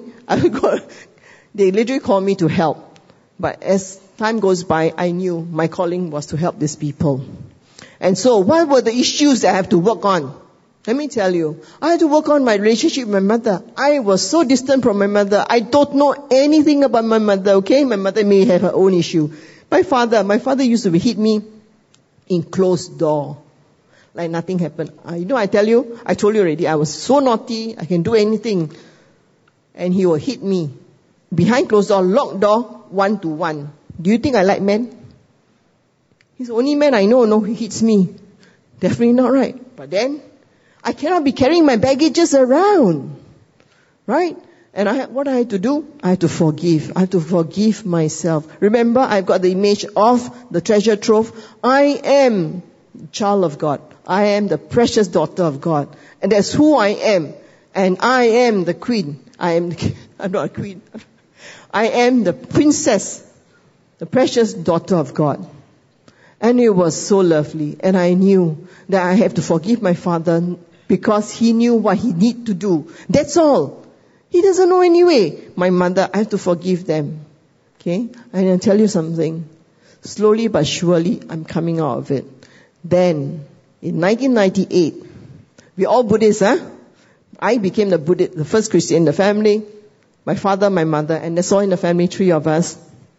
They literally called me to help. But as time goes by, I knew my calling was to help these people. And so what were the issues that I have to work on? Let me tell you. I had to work on my relationship with my mother. I was so distant from my mother. I don't know anything about my mother, okay? My mother may have her own issue. My father used to hit me in closed door. Like nothing happened. I told you already, I was so naughty, I can do anything. And he will hit me. Behind closed door, locked door, 1-to-1. Do you think I like men? He's the only man I know, he hits me. Definitely not right. But then, I cannot be carrying my baggages around. Right? And what I had to do? I had to forgive. I had to forgive myself. Remember, I've got the image of the treasure trove. I am child of God. I am the precious daughter of God. And that's who I am. And I am the queen. I'm not a queen. I am the princess, the precious daughter of God. And it was so lovely. And I knew that I have to forgive my father because he knew what he needed to do. That's all. He doesn't know anyway. My mother, I have to forgive them. Okay? And I'll tell you something. Slowly but surely, I'm coming out of it. Then, in 1998, we're all Buddhists, I became the first Christian in the family. My father, my mother, and that's all in the family, 3 of us.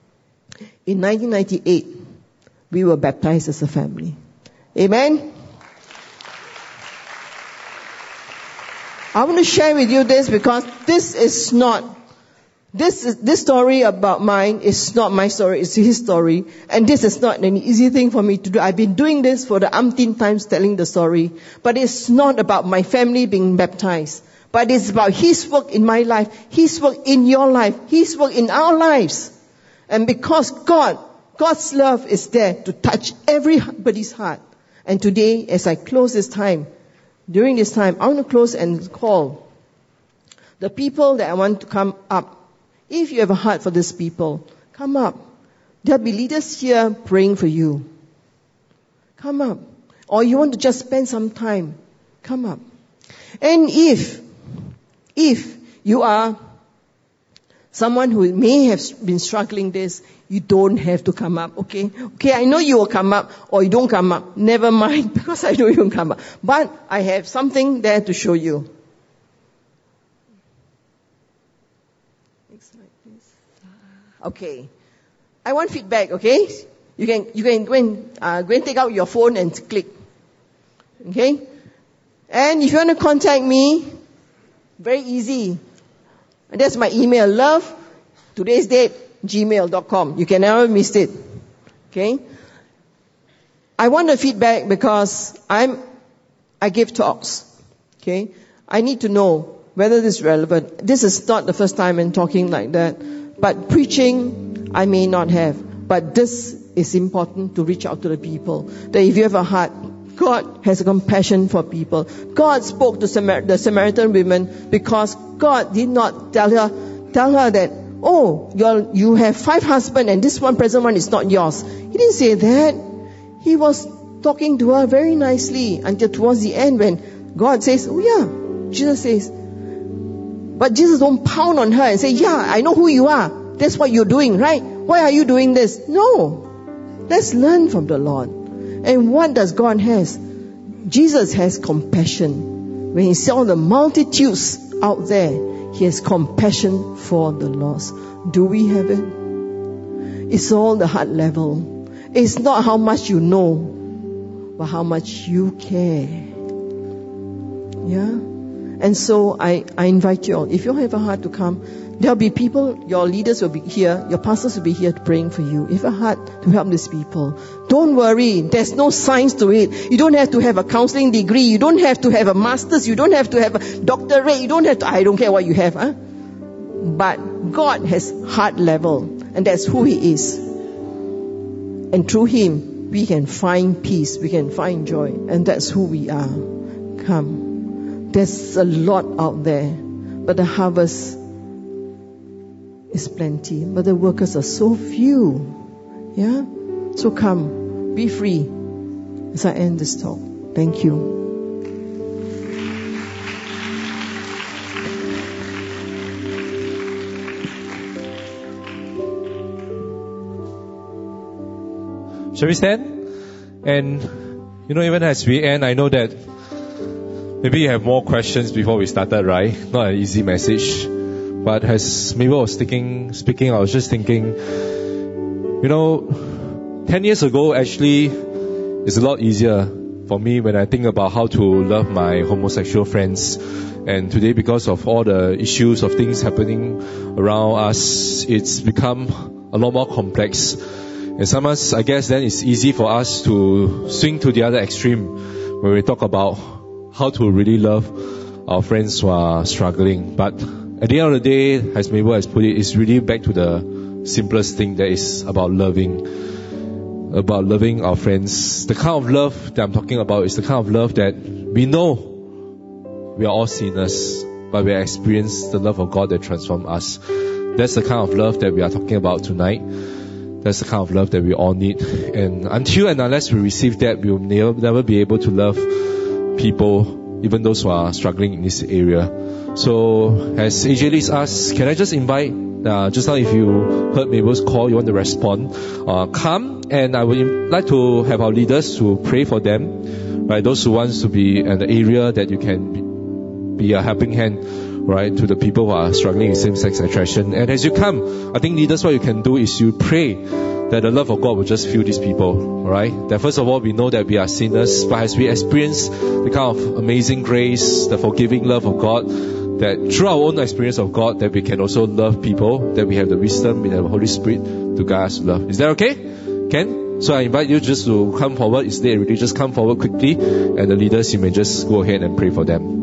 In 1998, we were baptized as a family. Amen? I want to share with you this because this story about mine is not my story, it's his story. And this is not an easy thing for me to do. I've been doing this for the umpteen times telling the story. But it's not about my family being baptized. But it's about his work in my life, his work in your life, his work in our lives. And because God's love is there to touch everybody's heart. And today, as I close this time, during this time, I want to close and call the people that I want to come up. If you have a heart for these people, come up. There'll be leaders here praying for you. Come up. Or you want to just spend some time, come up. And if you are someone who may have been struggling this, you don't have to come up, okay? Okay, I know you will come up or you don't come up. Never mind, because I know you won't come up. But I have something there to show you. Next slide, please. Okay. I want feedback, okay? You can go and take out your phone and click. Okay? And if you want to contact me, very easy. And that's my email, love, today's date, gmail.com. You can never miss it. Okay? I want the feedback because I give talks. Okay? I need to know whether this is relevant. This is not the first time I'm talking like that. But preaching, I may not have. But this is important to reach out to the people. That if you have a heart, God has a compassion for people. God spoke to the Samaritan woman because God did not tell her that, oh, you have 5 husbands and this one present one is not yours. He didn't say that. He was talking to her very nicely until towards the end when God says, oh yeah, Jesus says. But Jesus don't pound on her and say, yeah, I know who you are. That's what you're doing, right? Why are you doing this? No. Let's learn from the Lord. And what does God has? Jesus has compassion. When he saw the multitudes out there, he has compassion for the lost. Do we have it? It's all the heart level. It's not how much you know, but how much you care. Yeah? And so I invite you all, if you have a heart to come, There'll be people, your leaders will be here, your pastors will be here praying for you. If a heart to help these people. Don't worry, there's no science to it. You don't have to have a counseling degree. You don't have to have a master's. You don't have to have a doctorate. You don't have to, I don't care what you have. But God has heart level, and that's who He is. And through Him, we can find peace. We can find joy. And that's who we are. Come. There's a lot out there, but the harvest is plenty, but the workers are so few. Yeah? So come, be free as I end this talk. Thank you. Shall we stand? And even as we end, I know that maybe you have more questions before we started, right? Not an easy message. But as Mabel was speaking, I was just thinking, 10 years ago actually is a lot easier for me when I think about how to love my homosexual friends. And today, because of all the issues of things happening around us, it's become a lot more complex. And sometimes, I guess, then it's easy for us to swing to the other extreme when we talk about how to really love our friends who are struggling. But at the end of the day, as Mabel has put it, it's really back to the simplest thing, that is about loving our friends. The kind of love that I'm talking about is the kind of love that we know we are all sinners, but we experience the love of God that transforms us. That's the kind of love that we are talking about tonight. That's the kind of love that we all need. And until and unless we receive that, we will never be able to love people, even those who are struggling in this area. So, as AJ leads us, can I just invite, just now if you heard Mabel's call, you want to respond, come, and I would like to have our leaders to pray for them, right? Those who want to be in the area that you can be a helping hand, right, to the people who are struggling with same-sex attraction. And as you come, I think leaders, what you can do is you pray that the love of God will just fill these people, right? That first of all, we know that we are sinners, but as we experience the kind of amazing grace, the forgiving love of God, that through our own experience of God, that we can also love people, that we have the wisdom, we have the Holy Spirit to guide us to love. Is that okay? Ken? So I invite you just to come forward. Is there really? Just come forward quickly, and the leaders, you may just go ahead and pray for them.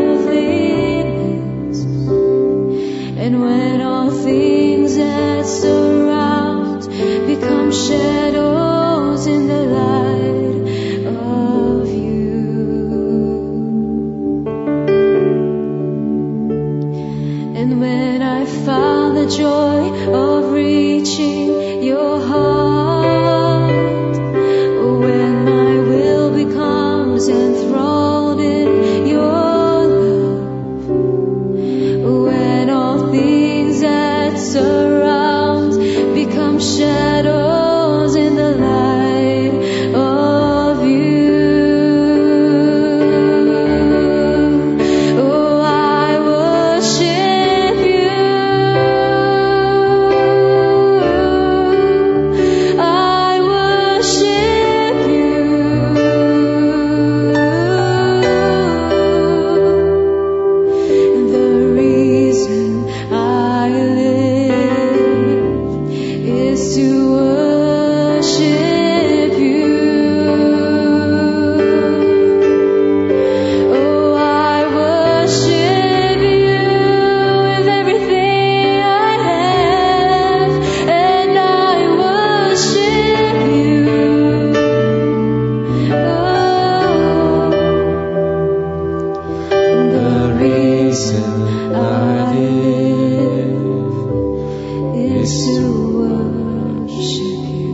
And when all things that arms, enthralled in your love. When all things that surround become shadows in the light of you. Oh, I worship you. I worship you. The reason I live is to worship you. Oh, I worship you with everything I have, and I worship you. Oh, the reason I live is to worship you.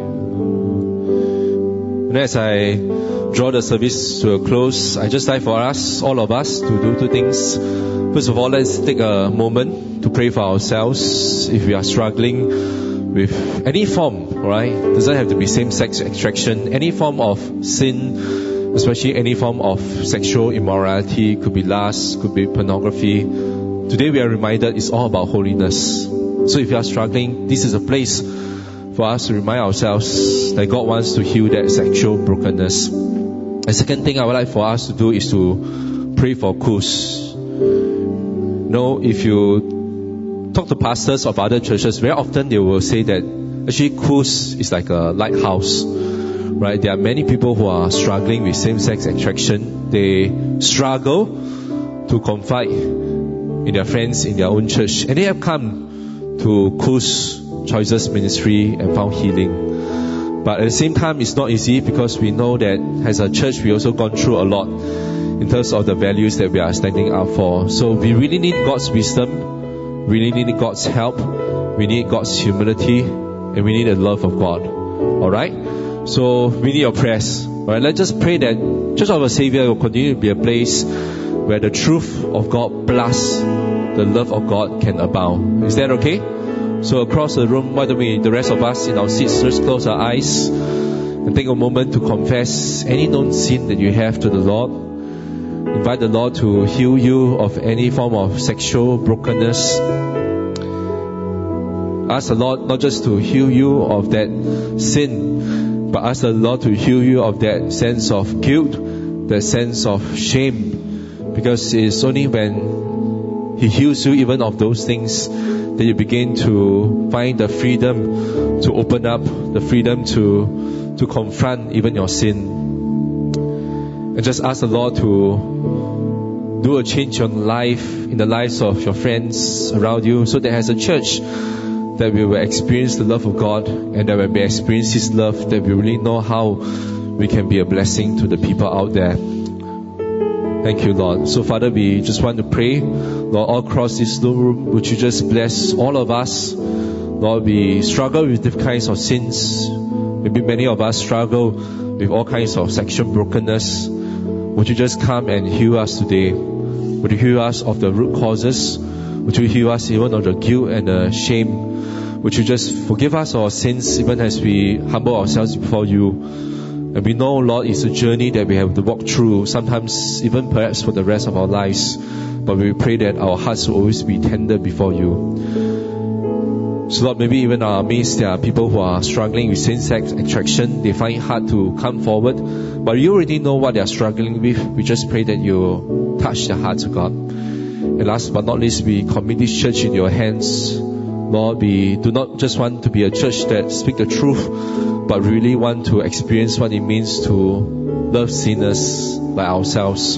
And as I draw the service to a close, I just like for us, all of us, to do two things. First of all, let's take a moment to pray for ourselves. If we are struggling with any form, right? Doesn't have to be same-sex attraction, any form of sin, especially any form of sexual immorality, could be lust, could be pornography. Today we are reminded it's all about holiness. So if you are struggling, this is a place for us to remind ourselves that God wants to heal that sexual brokenness. The second thing I would like for us to do is to pray for Kus. If you talk to pastors of other churches, very often they will say that actually Kus is like a lighthouse, right? There are many people who are struggling with same-sex attraction. They struggle to confide in their friends in their own church, and they have come to Kus Choices Ministry and found healing. But at the same time, it's not easy, because we know that as a church, we also gone through a lot in terms of the values that we are standing up for. So we really need God's wisdom, we really need God's help, we need God's humility, and we need the love of God. Alright? So we need your prayers. Alright, let's just pray that Church of our Savior will continue to be a place where the truth of God plus the love of God can abound. Is that okay? So across the room, why don't we, the rest of us in our seats, just close our eyes and take a moment to confess any known sin that you have to the Lord. Invite the Lord to heal you of any form of sexual brokenness. Ask the Lord not just to heal you of that sin, but ask the Lord to heal you of that sense of guilt, that sense of shame. Because it's only when He heals you even of those things that you begin to find the freedom to open up, the freedom to confront even your sin. And just ask the Lord to do a change in life, in the lives of your friends around you, so that as a church, that we will experience the love of God, and that when we experience His love, that we really know how we can be a blessing to the people out there. Thank you, Lord. So Father, we just want to pray, Lord, all across this room, would you just bless all of us? Lord, we struggle with different kinds of sins. Maybe many of us struggle with all kinds of sexual brokenness. Would you just come and heal us today? Would you heal us of the root causes? Would you heal us even of the guilt and the shame? Would you just forgive us our sins even as we humble ourselves before you? And we know, Lord, it's a journey that we have to walk through, sometimes even perhaps for the rest of our lives. But we pray that our hearts will always be tender before you. So Lord, maybe even in our midst there are people who are struggling with same-sex attraction. They find it hard to come forward. But you already know what they are struggling with. We just pray that you touch their hearts, God. And last but not least, we commit this church in your hands. Lord, we do not just want to be a church that speak the truth, but really want to experience what it means to love sinners like ourselves.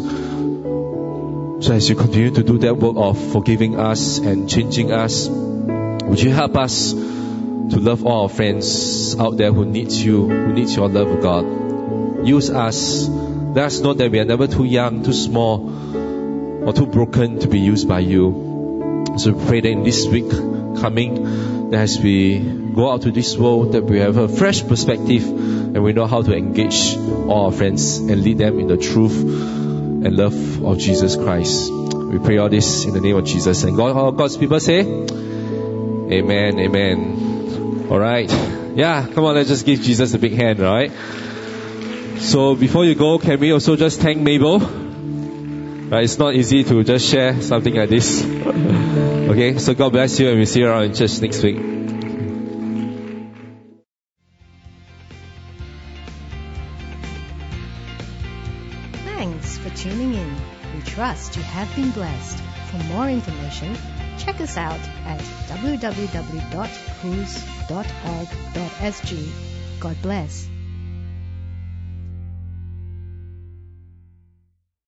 So as you continue to do that work of forgiving us and changing us, would you help us to love all our friends out there who needs you, who needs your love, God. Use us. Let us know that we are never too young, too small, or too broken to be used by you. So we pray that in this week coming, that as we go out to this world, that we have a fresh perspective and we know how to engage all our friends and lead them in the truth and love of Jesus Christ. We pray all this in the name of Jesus. And all God's people say, Amen, amen. Alright. Yeah, come on, let's just give Jesus a big hand, right? So before you go, can we also just thank Mabel? Right, it's not easy to just share something like this. Okay, so God bless you and we'll see you around in church next week. Thanks for tuning in. We trust you have been blessed. For more information, check us out at www.cruz.org.sg. God bless.